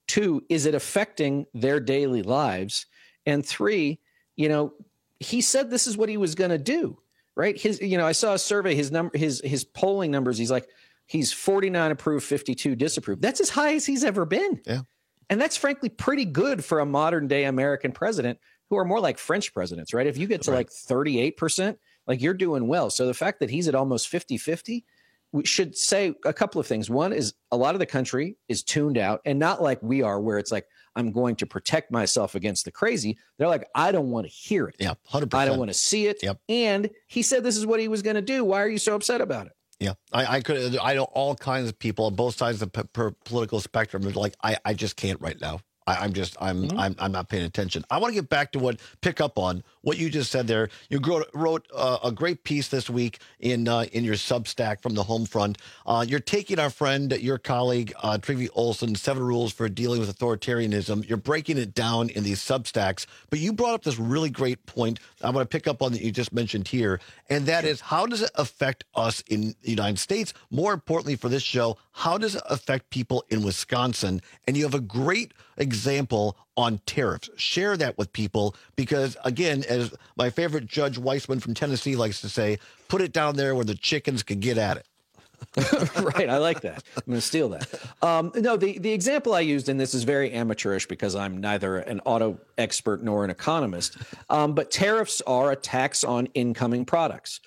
2, is it affecting their daily lives? And 3, he said this is what he was going to do, right? I saw a survey, his polling numbers. He's 49 approved, 52 disapproved. That's as high as he's ever been. Yeah. And that's frankly pretty good for a modern day American president, who are more like French presidents, right? If you get to like 38%, like you're doing well. So the fact that he's at almost 50-50, we should say a couple of things. One is a lot of the country is tuned out, and not like we are, where it's like, I'm going to protect myself against the crazy. They're like, I don't want to hear it. Yeah, 100%. I don't want to see it. Yep. And he said this is what he was going to do. Why are you so upset about it? Yeah, I know all kinds of people on both sides of the political spectrum. Like, I just can't right now. I'm not paying attention. I want to get back to pick up on what you just said there. You wrote a great piece this week in your Substack from the home front. You're taking our friend, your colleague, Trygve Olsen, 7 Rules for Dealing with Authoritarianism. You're breaking it down in these Substacks. But you brought up this really great point I want to pick up on that you just mentioned here. And that is, how does it affect us in the United States? More importantly for this show, how does it affect people in Wisconsin? And you have a great example on tariffs. Share that with people because, again, as my favorite Judge Weissman from Tennessee likes to say, put it down there where the chickens can get at it. Right. I like that. I'm going to steal that. No, the example I used, and this is very amateurish because I'm neither an auto expert nor an economist, but tariffs are a tax on incoming products.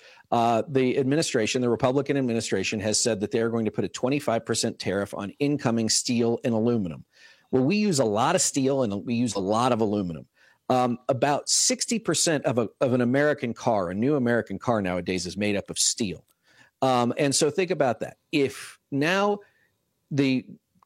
The Republican administration has said that they're going to put a 25% tariff on incoming steel and aluminum. Well, we use a lot of steel and we use a lot of aluminum. About 60% of an American car, a new American car nowadays, is made up of steel. And so think about that. If now the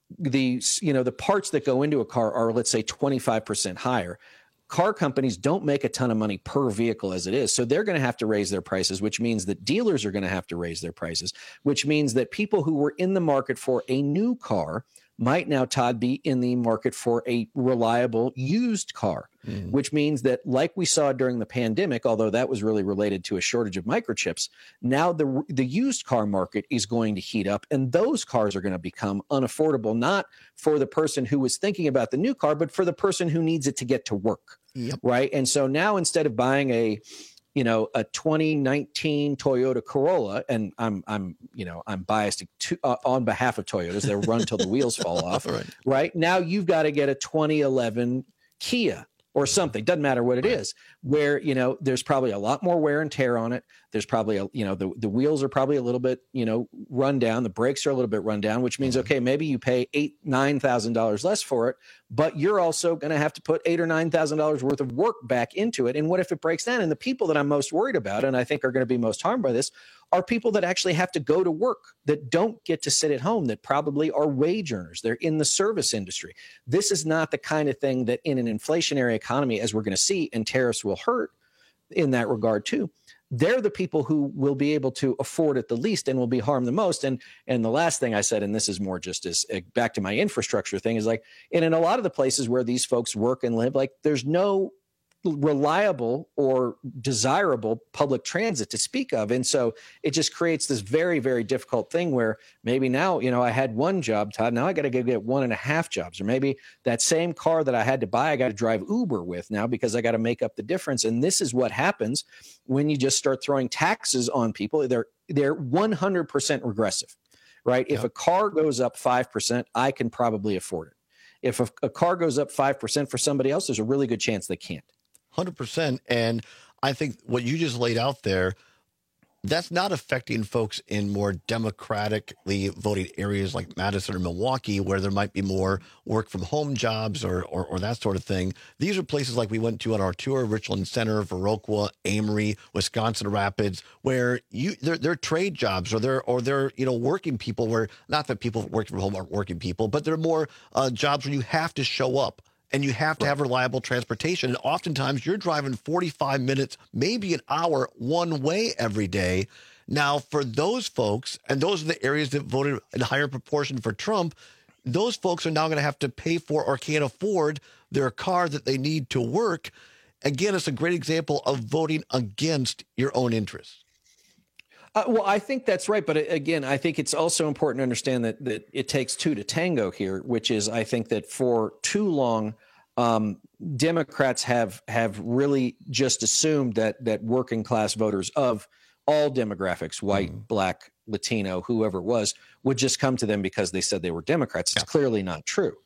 parts that go into a car are, let's say, 25% higher, car companies don't make a ton of money per vehicle as it is. So they're going to have to raise their prices, which means that dealers are going to have to raise their prices, which means that people who were in the market for a new car might now, Todd, be in the market for a reliable used car, which means that, like we saw during the pandemic, although that was really related to a shortage of microchips, now the used car market is going to heat up, and those cars are going to become unaffordable, not for the person who was thinking about the new car, but for the person who needs it to get to work. Yep. Right. And so now, instead of buying a 2019 Toyota Corolla, and I'm biased on behalf of Toyotas. They'll run till the wheels fall off. Right now, you've got to get a 2011 Kia or something. Doesn't matter what it is. Where there's probably a lot more wear and tear on it. There's probably the wheels are probably a little bit run down. The brakes are a little bit run down, which means okay, maybe you pay $8,000-9,000 less for it, but you're also going to have to put $8,000 or $9,000 worth of work back into it. And what if it breaks down? And the people that I'm most worried about, and I think are going to be most harmed by this, are people that actually have to go to work, that don't get to sit at home, that probably are wage earners. They're in the service industry. This is not the kind of thing that in an inflationary economy, as we're going to see, and tariffs will hurt in that regard too. They're the people who will be able to afford it the least and will be harmed the most. And the last thing I said, and this is more just as back to my infrastructure thing, is like, and in a lot of the places where these folks work and live, like there's no reliable or desirable public transit to speak of. And so it just creates this very, very difficult thing where maybe now, I had one job, Todd, now I got to go get 1.5 jobs, or maybe that same car that I had to buy, I got to drive Uber with now because I got to make up the difference. And this is what happens when you just start throwing taxes on people. They're 100% regressive, right? Yep. If a car goes up 5%, I can probably afford it. If a car goes up 5% for somebody else, there's a really good chance they can't. 100%. And I think what you just laid out there, that's not affecting folks in more democratically voting areas like Madison or Milwaukee, where there might be more work from home jobs or that sort of thing. These are places like we went to on our tour, Richland Center, Viroqua, Amory, Wisconsin Rapids, where they're trade jobs or they're working people, where not that people working from home aren't working people, but they're more jobs where you have to show up. And you have to have reliable transportation. And oftentimes you're driving 45 minutes, maybe an hour one way every day. Now, for those folks, and those are the areas that voted in higher proportion for Trump, those folks are now going to have to pay for or can't afford their car that they need to work. Again, it's a great example of voting against your own interests. Well, I think that's right. But again, I think it's also important to understand that it takes two to tango here, which is I think that for too long, Democrats have really just assumed that working class voters of all demographics, white, black, Latino, whoever it was, would just come to them because they said they were Democrats. It's clearly not true.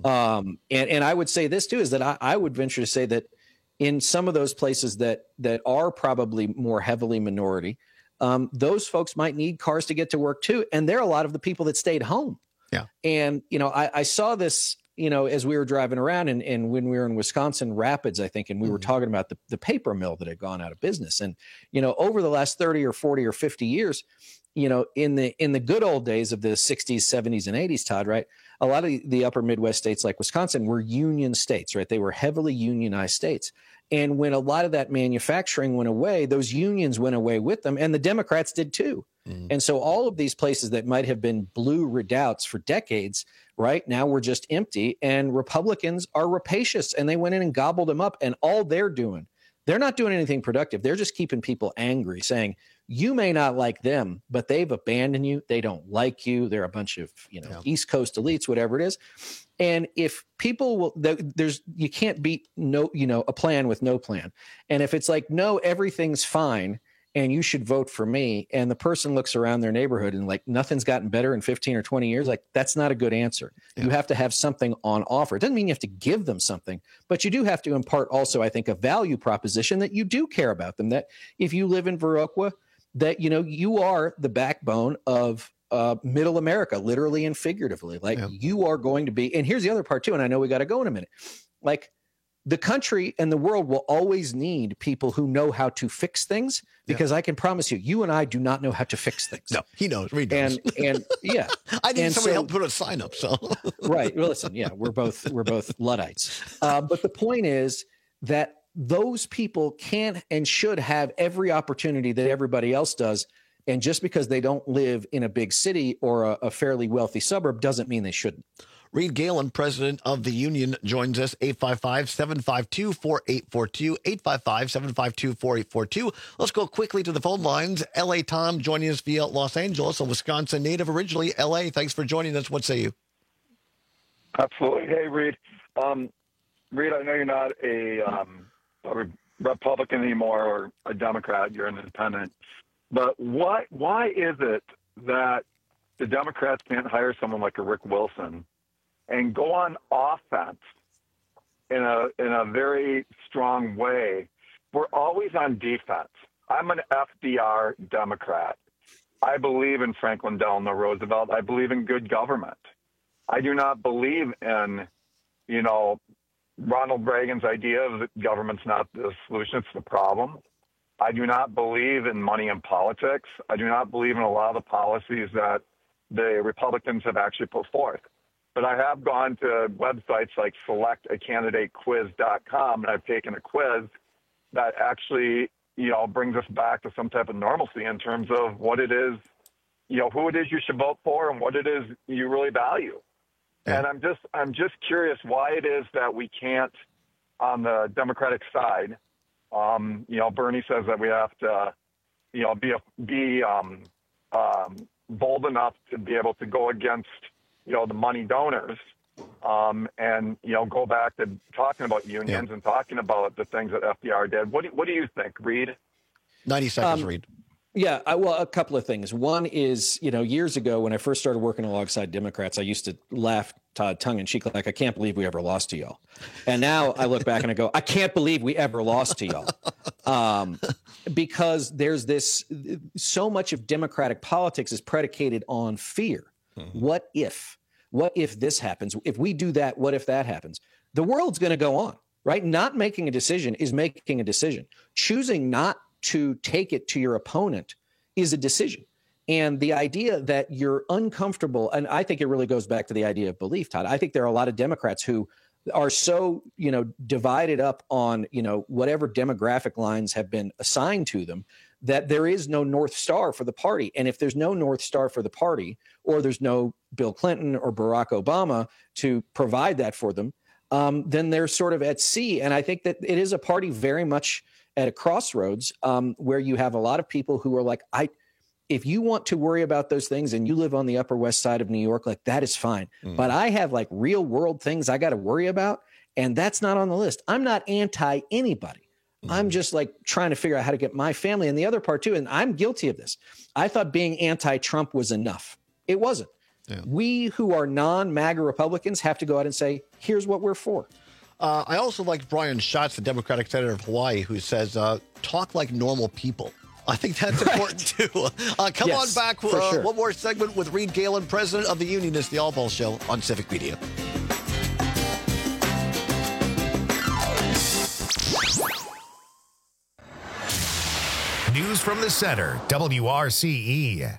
And I would say this too, is that I would venture to say that in some of those places that are probably more heavily minority, those folks might need cars to get to work too. And there are a lot of the people that stayed home. Yeah. And, I saw this, as we were driving around and when we were in Wisconsin Rapids, I think, and we were talking about the paper mill that had gone out of business. And, over the last 30 or 40 or 50 years, in the good old days of the 60s, 70s, and 80s, Todd, right? A lot of the upper Midwest states like Wisconsin were union states, right? They were heavily unionized states. And when a lot of that manufacturing went away, those unions went away with them, and the Democrats did too. And so all of these places that might have been blue redoubts for decades, right now were just empty, and Republicans are rapacious, and they went in and gobbled them up. And all they're not doing anything productive. They're just keeping people angry, saying, you may not like them, but they've abandoned you. They don't like you. They're a bunch of, East Coast elites, whatever it is. And if people will, you can't beat a plan with no plan. And if it's like, no, everything's fine and you should vote for me, and the person looks around their neighborhood and like nothing's gotten better in 15 or 20 years, like that's not a good answer. You have to have something on offer. It doesn't mean you have to give them something, but you do have to impart also, I think, a value proposition that you do care about them, that if you live in Viroqua, that, you are the backbone of middle America, literally and figuratively. Like you are going to be, and here's the other part too, and I know we got to go in a minute. Like the country and the world will always need people who know how to fix things, because I can promise you and I do not know how to fix things. No, he knows. Reed knows. And yeah, I need somebody help put a sign up. So right. Well, listen, we're both Luddites. But the point is that those people can and should have every opportunity that everybody else does. And just because they don't live in a big city or a fairly wealthy suburb doesn't mean they shouldn't. Reed Galen, president of the union, joins us, 855-752-4842, 855-752-4842. Let's go quickly to the phone lines. L.A. Tom joining us via Los Angeles, a Wisconsin native originally. L.A., thanks for joining us. What say you? Absolutely. Hey, Reed. Reed, I know you're not a Republican anymore or a Democrat. You're an independent. But why is it that the Democrats can't hire someone like a Rick Wilson and go on offense in a very strong way? We're always on defense. I'm an FDR Democrat. I believe in Franklin Delano Roosevelt. I believe in good government. I do not believe in, Ronald Reagan's idea of that government's not the solution, it's the problem. I do not believe in money in politics. I do not believe in a lot of the policies that the Republicans have actually put forth. But I have gone to websites like selectacandidatequiz.com, and I've taken a quiz that actually, brings us back to some type of normalcy in terms of what it is, who it is you should vote for and what it is you really value. And I'm just curious why it is that we can't, on the Democratic side, Bernie says that we have to, be bold enough to be able to go against, the money donors, and go back to talking about unions and talking about the things that FDR did. What do you think, Reed? 90 seconds, Reed. Yeah, well, a couple of things. One is, years ago when I first started working alongside Democrats, I used to laugh, Todd, tongue-in-cheek, like, I can't believe we ever lost to y'all. And now I look back and I go, I can't believe we ever lost to y'all. Because there's this, so much of Democratic politics is predicated on fear. What if this happens? If we do that, what if that happens? The world's going to go on, right? Not making a decision is making a decision. Choosing not to take it to your opponent is a decision. And the idea that you're uncomfortable, and I think it really goes back to the idea of belief, Todd. I think there are a lot of Democrats who are so, divided up on, whatever demographic lines have been assigned to them, that there is no North Star for the party. And if there's no North Star for the party, or there's no Bill Clinton or Barack Obama to provide that for them, then they're sort of at sea. And I think that it is a party very much at a crossroads, where you have a lot of people who are like, if you want to worry about those things and you live on the Upper West Side of New York, like that is fine. But I have like real world things I got to worry about, and that's not on the list. I'm not anti anybody. I'm just like trying to figure out how to get my family. And the other part too, and I'm guilty of this. I thought being anti-Trump was enough. It wasn't. Yeah. We who are non-MAGA Republicans have to go out and say, here's what we're for. I also like Brian Schatz, the Democratic senator of Hawaii, who says, talk like normal people. I think that's important, too. Come on back. Sure. One more segment with Reed Galen, president of the union. It's the All Ball Show on Civic Media. News from the center, WRCE.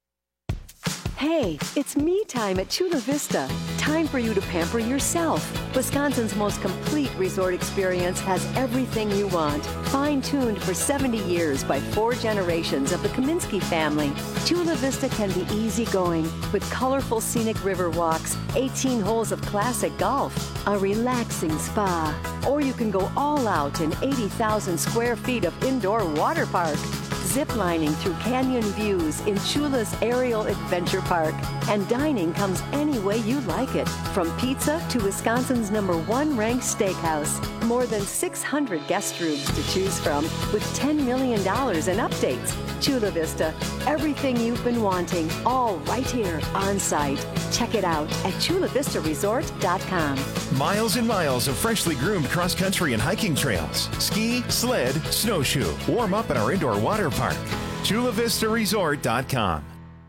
Hey, it's me time at Chula Vista. Time for you to pamper yourself. Wisconsin's most complete resort experience has everything you want. Fine-tuned for 70 years by 4 generations of the Kaminsky family. Chula Vista can be easygoing with colorful scenic river walks, 18 holes of classic golf, a relaxing spa, or you can go all out in 80,000 square feet of indoor water park. Ziplining through canyon views in Chula's Aerial Adventure Park. And dining comes any way you like it, from pizza to Wisconsin's #1 ranked steakhouse. More than 600 guest rooms to choose from with $10 million in updates. Chula Vista, everything you've been wanting, all right here on site. Check it out at chulavistaresort.com. Miles and miles of freshly groomed cross-country and hiking trails. Ski, sled, snowshoe. Warm up at our indoor water park. chulavistaresort.com.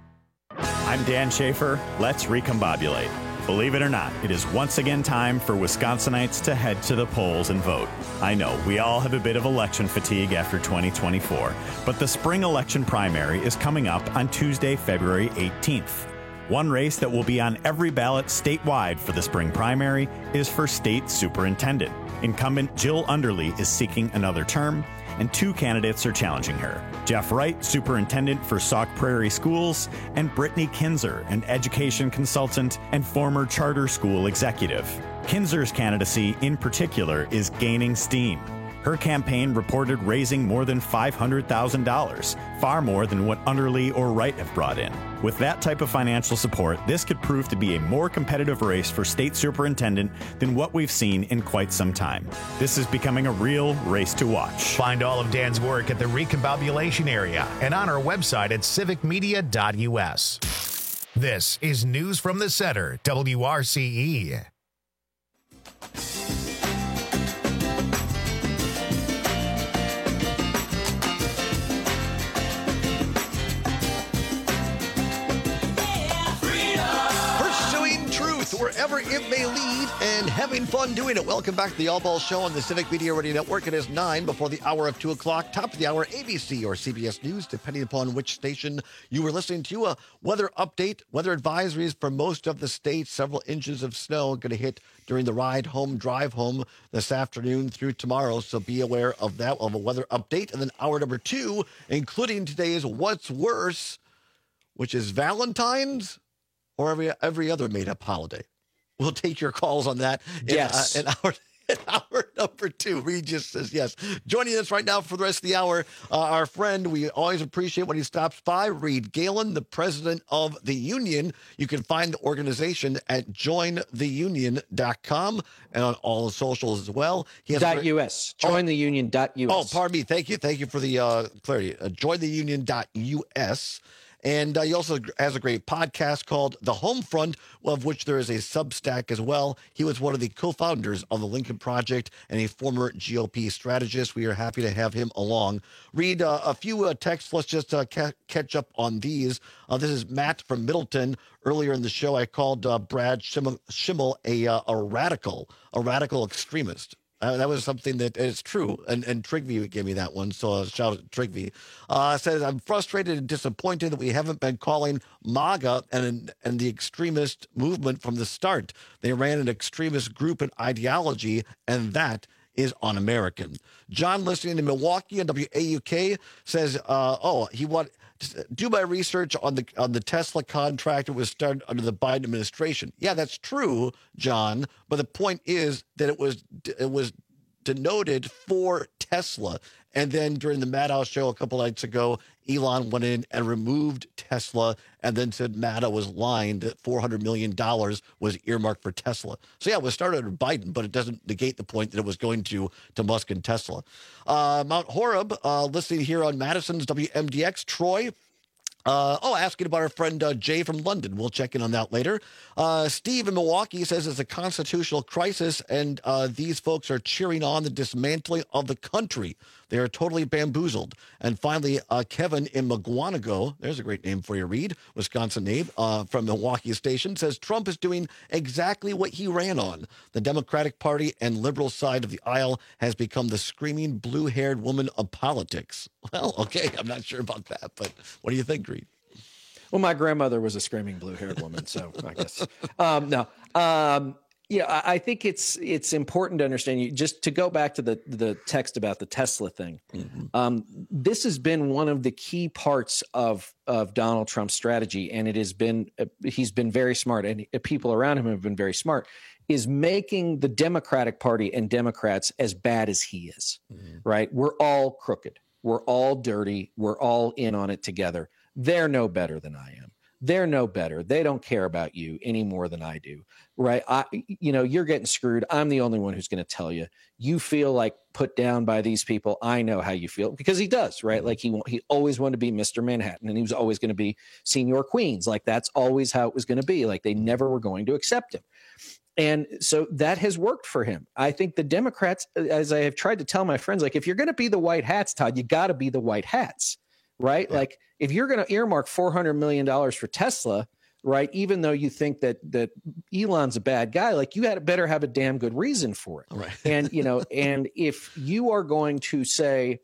I'm Dan Schaefer. Let's recombobulate. Believe it or not, it is once again time for Wisconsinites to head to the polls and vote. I know, we all have a bit of election fatigue after 2024, but the spring election primary is coming up on Tuesday, February 18th. One race that will be on every ballot statewide for the spring primary is for state superintendent. Incumbent Jill Underly is seeking another term, and 2 candidates are challenging her. Jeff Wright, superintendent for Sauk Prairie Schools, and Brittany Kinzer, an education consultant and former charter school executive. Kinzer's candidacy, in particular, is gaining steam. Her campaign reported raising more than $500,000, far more than what Underly or Wright have brought in. With that type of financial support, this could prove to be a more competitive race for state superintendent than what we've seen in quite some time. This is becoming a real race to watch. Find all of Dan's work at the Recombobulation area and on our website at civicmedia.us. This is News from the Center, WRCE. Wherever it may lead, and having fun doing it. Welcome back to the All Ball Show on the Civic Media Radio Network. It is 9 before the hour of 2 o'clock. Top of the hour, ABC or CBS News, depending upon which station you were listening to. A weather update, weather advisories for most of the state. Several inches of snow going to hit during the ride home, drive home this afternoon through tomorrow. So be aware of that, of a weather update. And then hour number 2, including today's What's Worse, which is Valentine's or every other made-up holiday. We'll take your calls on that. Yes. In hour number 2. Reed just says yes. Joining us right now for the rest of the hour, our friend, we always appreciate when he stops by, Reed Galen, the president of the union. You can find the organization at jointheunion.com and on all the socials as well. He has .us. Jointheunion.us. Oh, pardon me. Thank you. Thank you for the clarity. Jointheunion.us. And he also has a great podcast called The Home Front, of which there is a Substack as well. He was one of the co-founders of the Lincoln Project and a former GOP strategist. We are happy to have him along. Read a few texts. Let's just catch up on these. This is Matt from Middleton. Earlier in the show, I called Brad Schimmel a radical extremist. That was something that is true, and Trigby gave me that one, so shout out to Trigby. Says, I'm frustrated and disappointed that we haven't been calling MAGA and the extremist movement from the start. They ran an extremist group and ideology, and that is un-American. John, listening in Milwaukee on WAUK, says, do my research on the Tesla contract. It was started under the Biden administration. Yeah, that's true, John. But the point is that it was denoted for Tesla. And then during the Madhouse show a couple nights ago, Elon went in and removed Tesla and then said Maddow was lying that $400 million was earmarked for Tesla. So, yeah, it was started under Biden, but it doesn't negate the point that it was going to Musk and Tesla. Mount Horeb, listening here on Madison's WMDX. Troy. Asking about our friend Jay from London. We'll check in on that later. Steve in Milwaukee says it's a constitutional crisis, and these folks are cheering on the dismantling of the country. They are totally bamboozled. And finally, Kevin in Mugwanago, there's a great name for you, Reed, Wisconsin name, from Milwaukee Station, says Trump is doing exactly what he ran on. The Democratic Party and liberal side of the aisle has become the screaming blue-haired woman of politics. Well, okay, I'm not sure about that, but what do you think, Reed? Well, my grandmother was a screaming blue-haired woman, so I guess. Yeah, I think it's important to understand. Just to go back to the text about the Tesla thing. Mm-hmm. This has been one of the key parts of Donald Trump's strategy, and he's been very smart, and people around him have been very smart. Is making the Democratic Party and Democrats as bad as he is. Mm-hmm. Right? We're all crooked. We're all dirty. We're all in on it together. They're no better than I am. They're no better. They don't care about you any more than I do, right? You're getting screwed. I'm the only one who's going to tell you. You feel like put down by these people. I know how you feel, because he does, right? Like he always wanted to be Mr. Manhattan, and he was always going to be Senior Queens. Like that's always how it was going to be. Like they never were going to accept him. And so that has worked for him. I think the Democrats, as I have tried to tell my friends, like if you're going to be the white hats, Todd, you got to be the white hats. Right? Yeah. Like if you're going to earmark $400 million for Tesla, right? Even though you think that Elon's a bad guy, like you better have a damn good reason for it. Right. And, and if you are going to say,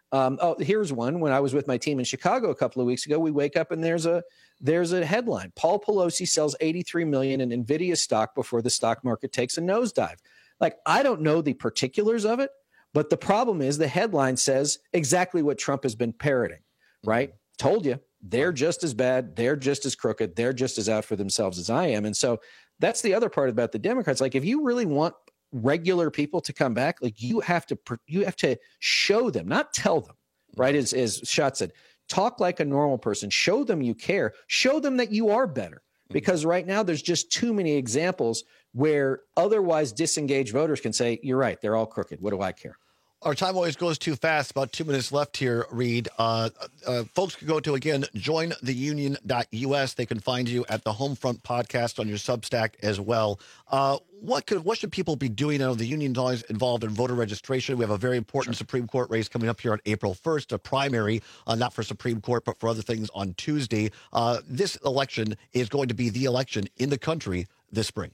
here's one. When I was with my team in Chicago a couple of weeks ago, we wake up and there's a headline. Paul Pelosi sells 83 million in NVIDIA stock before the stock market takes a nosedive. Like, I don't know the particulars of it, but the problem is the headline says exactly what Trump has been parroting. Right? Told you, they're just as bad. They're just as crooked. They're just as out for themselves as I am. And so that's the other part about the Democrats. Like if you really want regular people to come back, like you have to show them, not tell them, right? As Scott said, talk like a normal person, show them you care, show them that you are better. Because right now there's just too many examples where otherwise disengaged voters can say, you're right, they're all crooked. What do I care? Our time always goes too fast. About 2 minutes left here, Reed. Folks can go to, again, jointheunion.us. They can find you at the Homefront podcast on your Substack as well. What should people be doing? I know the union's always involved in voter registration. We have a very important Supreme Court race coming up here on April 1st, a primary, not for Supreme Court, but for other things on Tuesday. This election is going to be the election in the country this spring.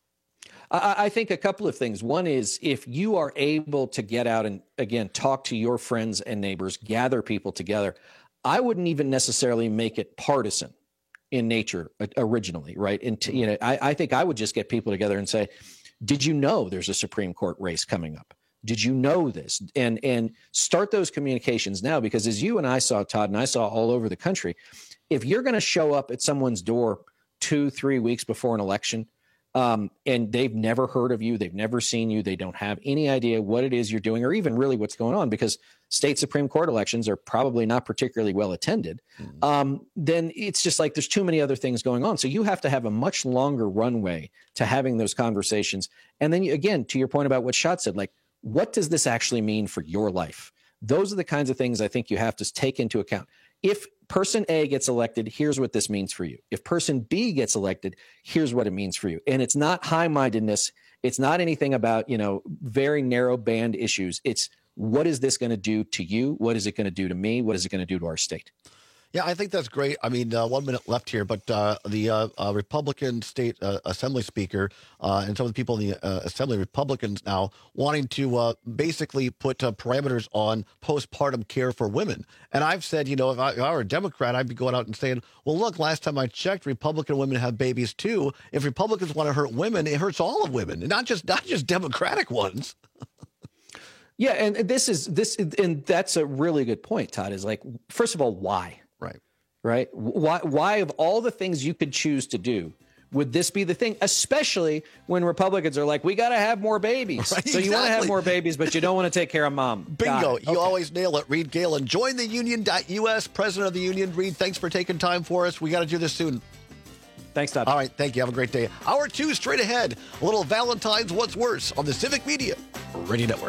I think a couple of things. One is if you are able to get out and, again, talk to your friends and neighbors, gather people together, I wouldn't even necessarily make it partisan in nature originally, right? And, I think I would just get people together and say, did you know there's a Supreme Court race coming up? Did you know this? And start those communications now, because as you and I saw, Todd, and I saw all over the country, if you're going to show up at someone's door 2-3 weeks before an election, and they've never heard of you, they've never seen you, they don't have any idea what it is you're doing or even really what's going on, because state Supreme Court elections are probably not particularly well attended, then it's just like there's too many other things going on. So you have to have a much longer runway to having those conversations. And then, again, to your point about what Scott said, like, what does this actually mean for your life? Those are the kinds of things I think you have to take into account. If person A gets elected, here's what this means for you. If person B gets elected, here's what it means for you. And it's not high-mindedness. It's not anything about, very narrow band issues. It's what is this going to do to you? What is it going to do to me? What is it going to do to our state? Yeah, I think that's great. I mean, 1 minute left here, but the Republican state assembly speaker and some of the people in the assembly, Republicans now, wanting to basically put parameters on postpartum care for women. And I've said, if I were a Democrat, I'd be going out and saying, well, look, last time I checked, Republican women have babies too. If Republicans want to hurt women, it hurts all of women, and not just Democratic ones. Yeah, and and that's a really good point, Todd, is like, first of all, why? Right. Right. Why of all the things you could choose to do, would this be the thing? Especially when Republicans are like, we got to have more babies. Right, so you want to have more babies, but you don't want to take care of mom. Bingo. You always nail it. Reed Galen, join the union.us, president of the union. Reed, thanks for taking time for us. We got to do this soon. Thanks, Todd. All right. Thank you. Have a great day. Hour 2 straight ahead. A little Valentine's What's Worse on the Civic Media Radio Network.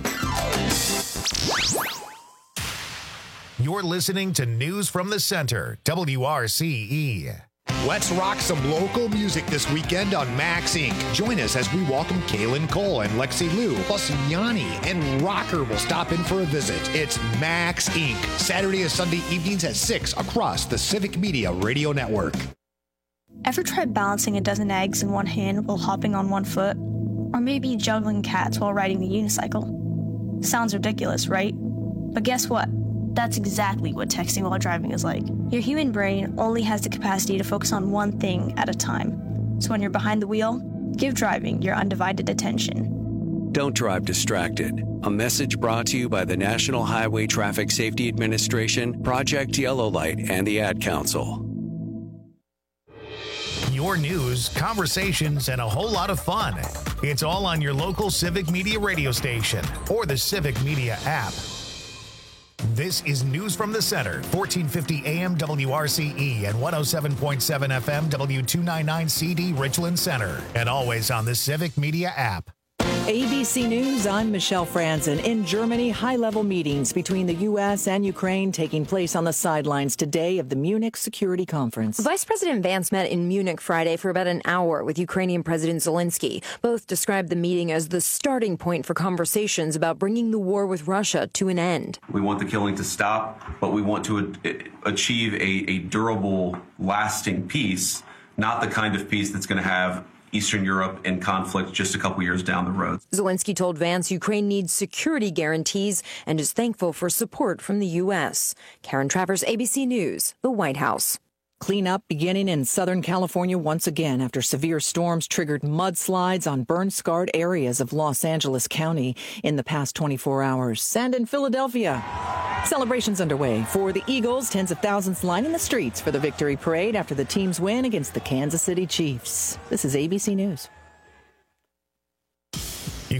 You're listening to News from the Center, WRCE. Let's rock some local music this weekend on Max Inc. Join us as we welcome Kaylin Cole and Lexi Liu, plus Yanni and Rocker will stop in for a visit. It's Max Inc. Saturday and Sunday evenings at 6 across the Civic Media Radio Network. Ever tried balancing a dozen eggs in one hand while hopping on one foot? Or maybe juggling cats while riding the unicycle? Sounds ridiculous, right? But guess what? That's exactly what texting while driving is like. Your human brain only has the capacity to focus on one thing at a time. So when you're behind the wheel, give driving your undivided attention. Don't drive distracted. A message brought to you by the National Highway Traffic Safety Administration, Project Yellow Light, and the Ad Council. Your news, conversations, and a whole lot of fun. It's all on your local Civic Media radio station or the Civic Media app. This is News from the Center, 1450 AM WRCE and 107.7 FM W299CD Richland Center, and always on the Civic Media app. ABC News, I'm Michelle Franzen. In Germany, high-level meetings between the U.S. and Ukraine taking place on the sidelines today of the Munich Security Conference. Vice President Vance met in Munich Friday for about an hour with Ukrainian President Zelensky. Both described the meeting as the starting point for conversations about bringing the war with Russia to an end. We want the killing to stop, but we want to achieve a durable, lasting peace, not the kind of peace that's going to have Eastern Europe in conflict just a couple years down the road. Zelensky told Vance Ukraine needs security guarantees and is thankful for support from the U.S. Karen Travers, ABC News, the White House. Cleanup beginning in Southern California once again after severe storms triggered mudslides on burn-scarred areas of Los Angeles County in the past 24 hours. And in Philadelphia, celebrations underway for the Eagles, tens of thousands lining the streets for the victory parade after the team's win against the Kansas City Chiefs. This is ABC News.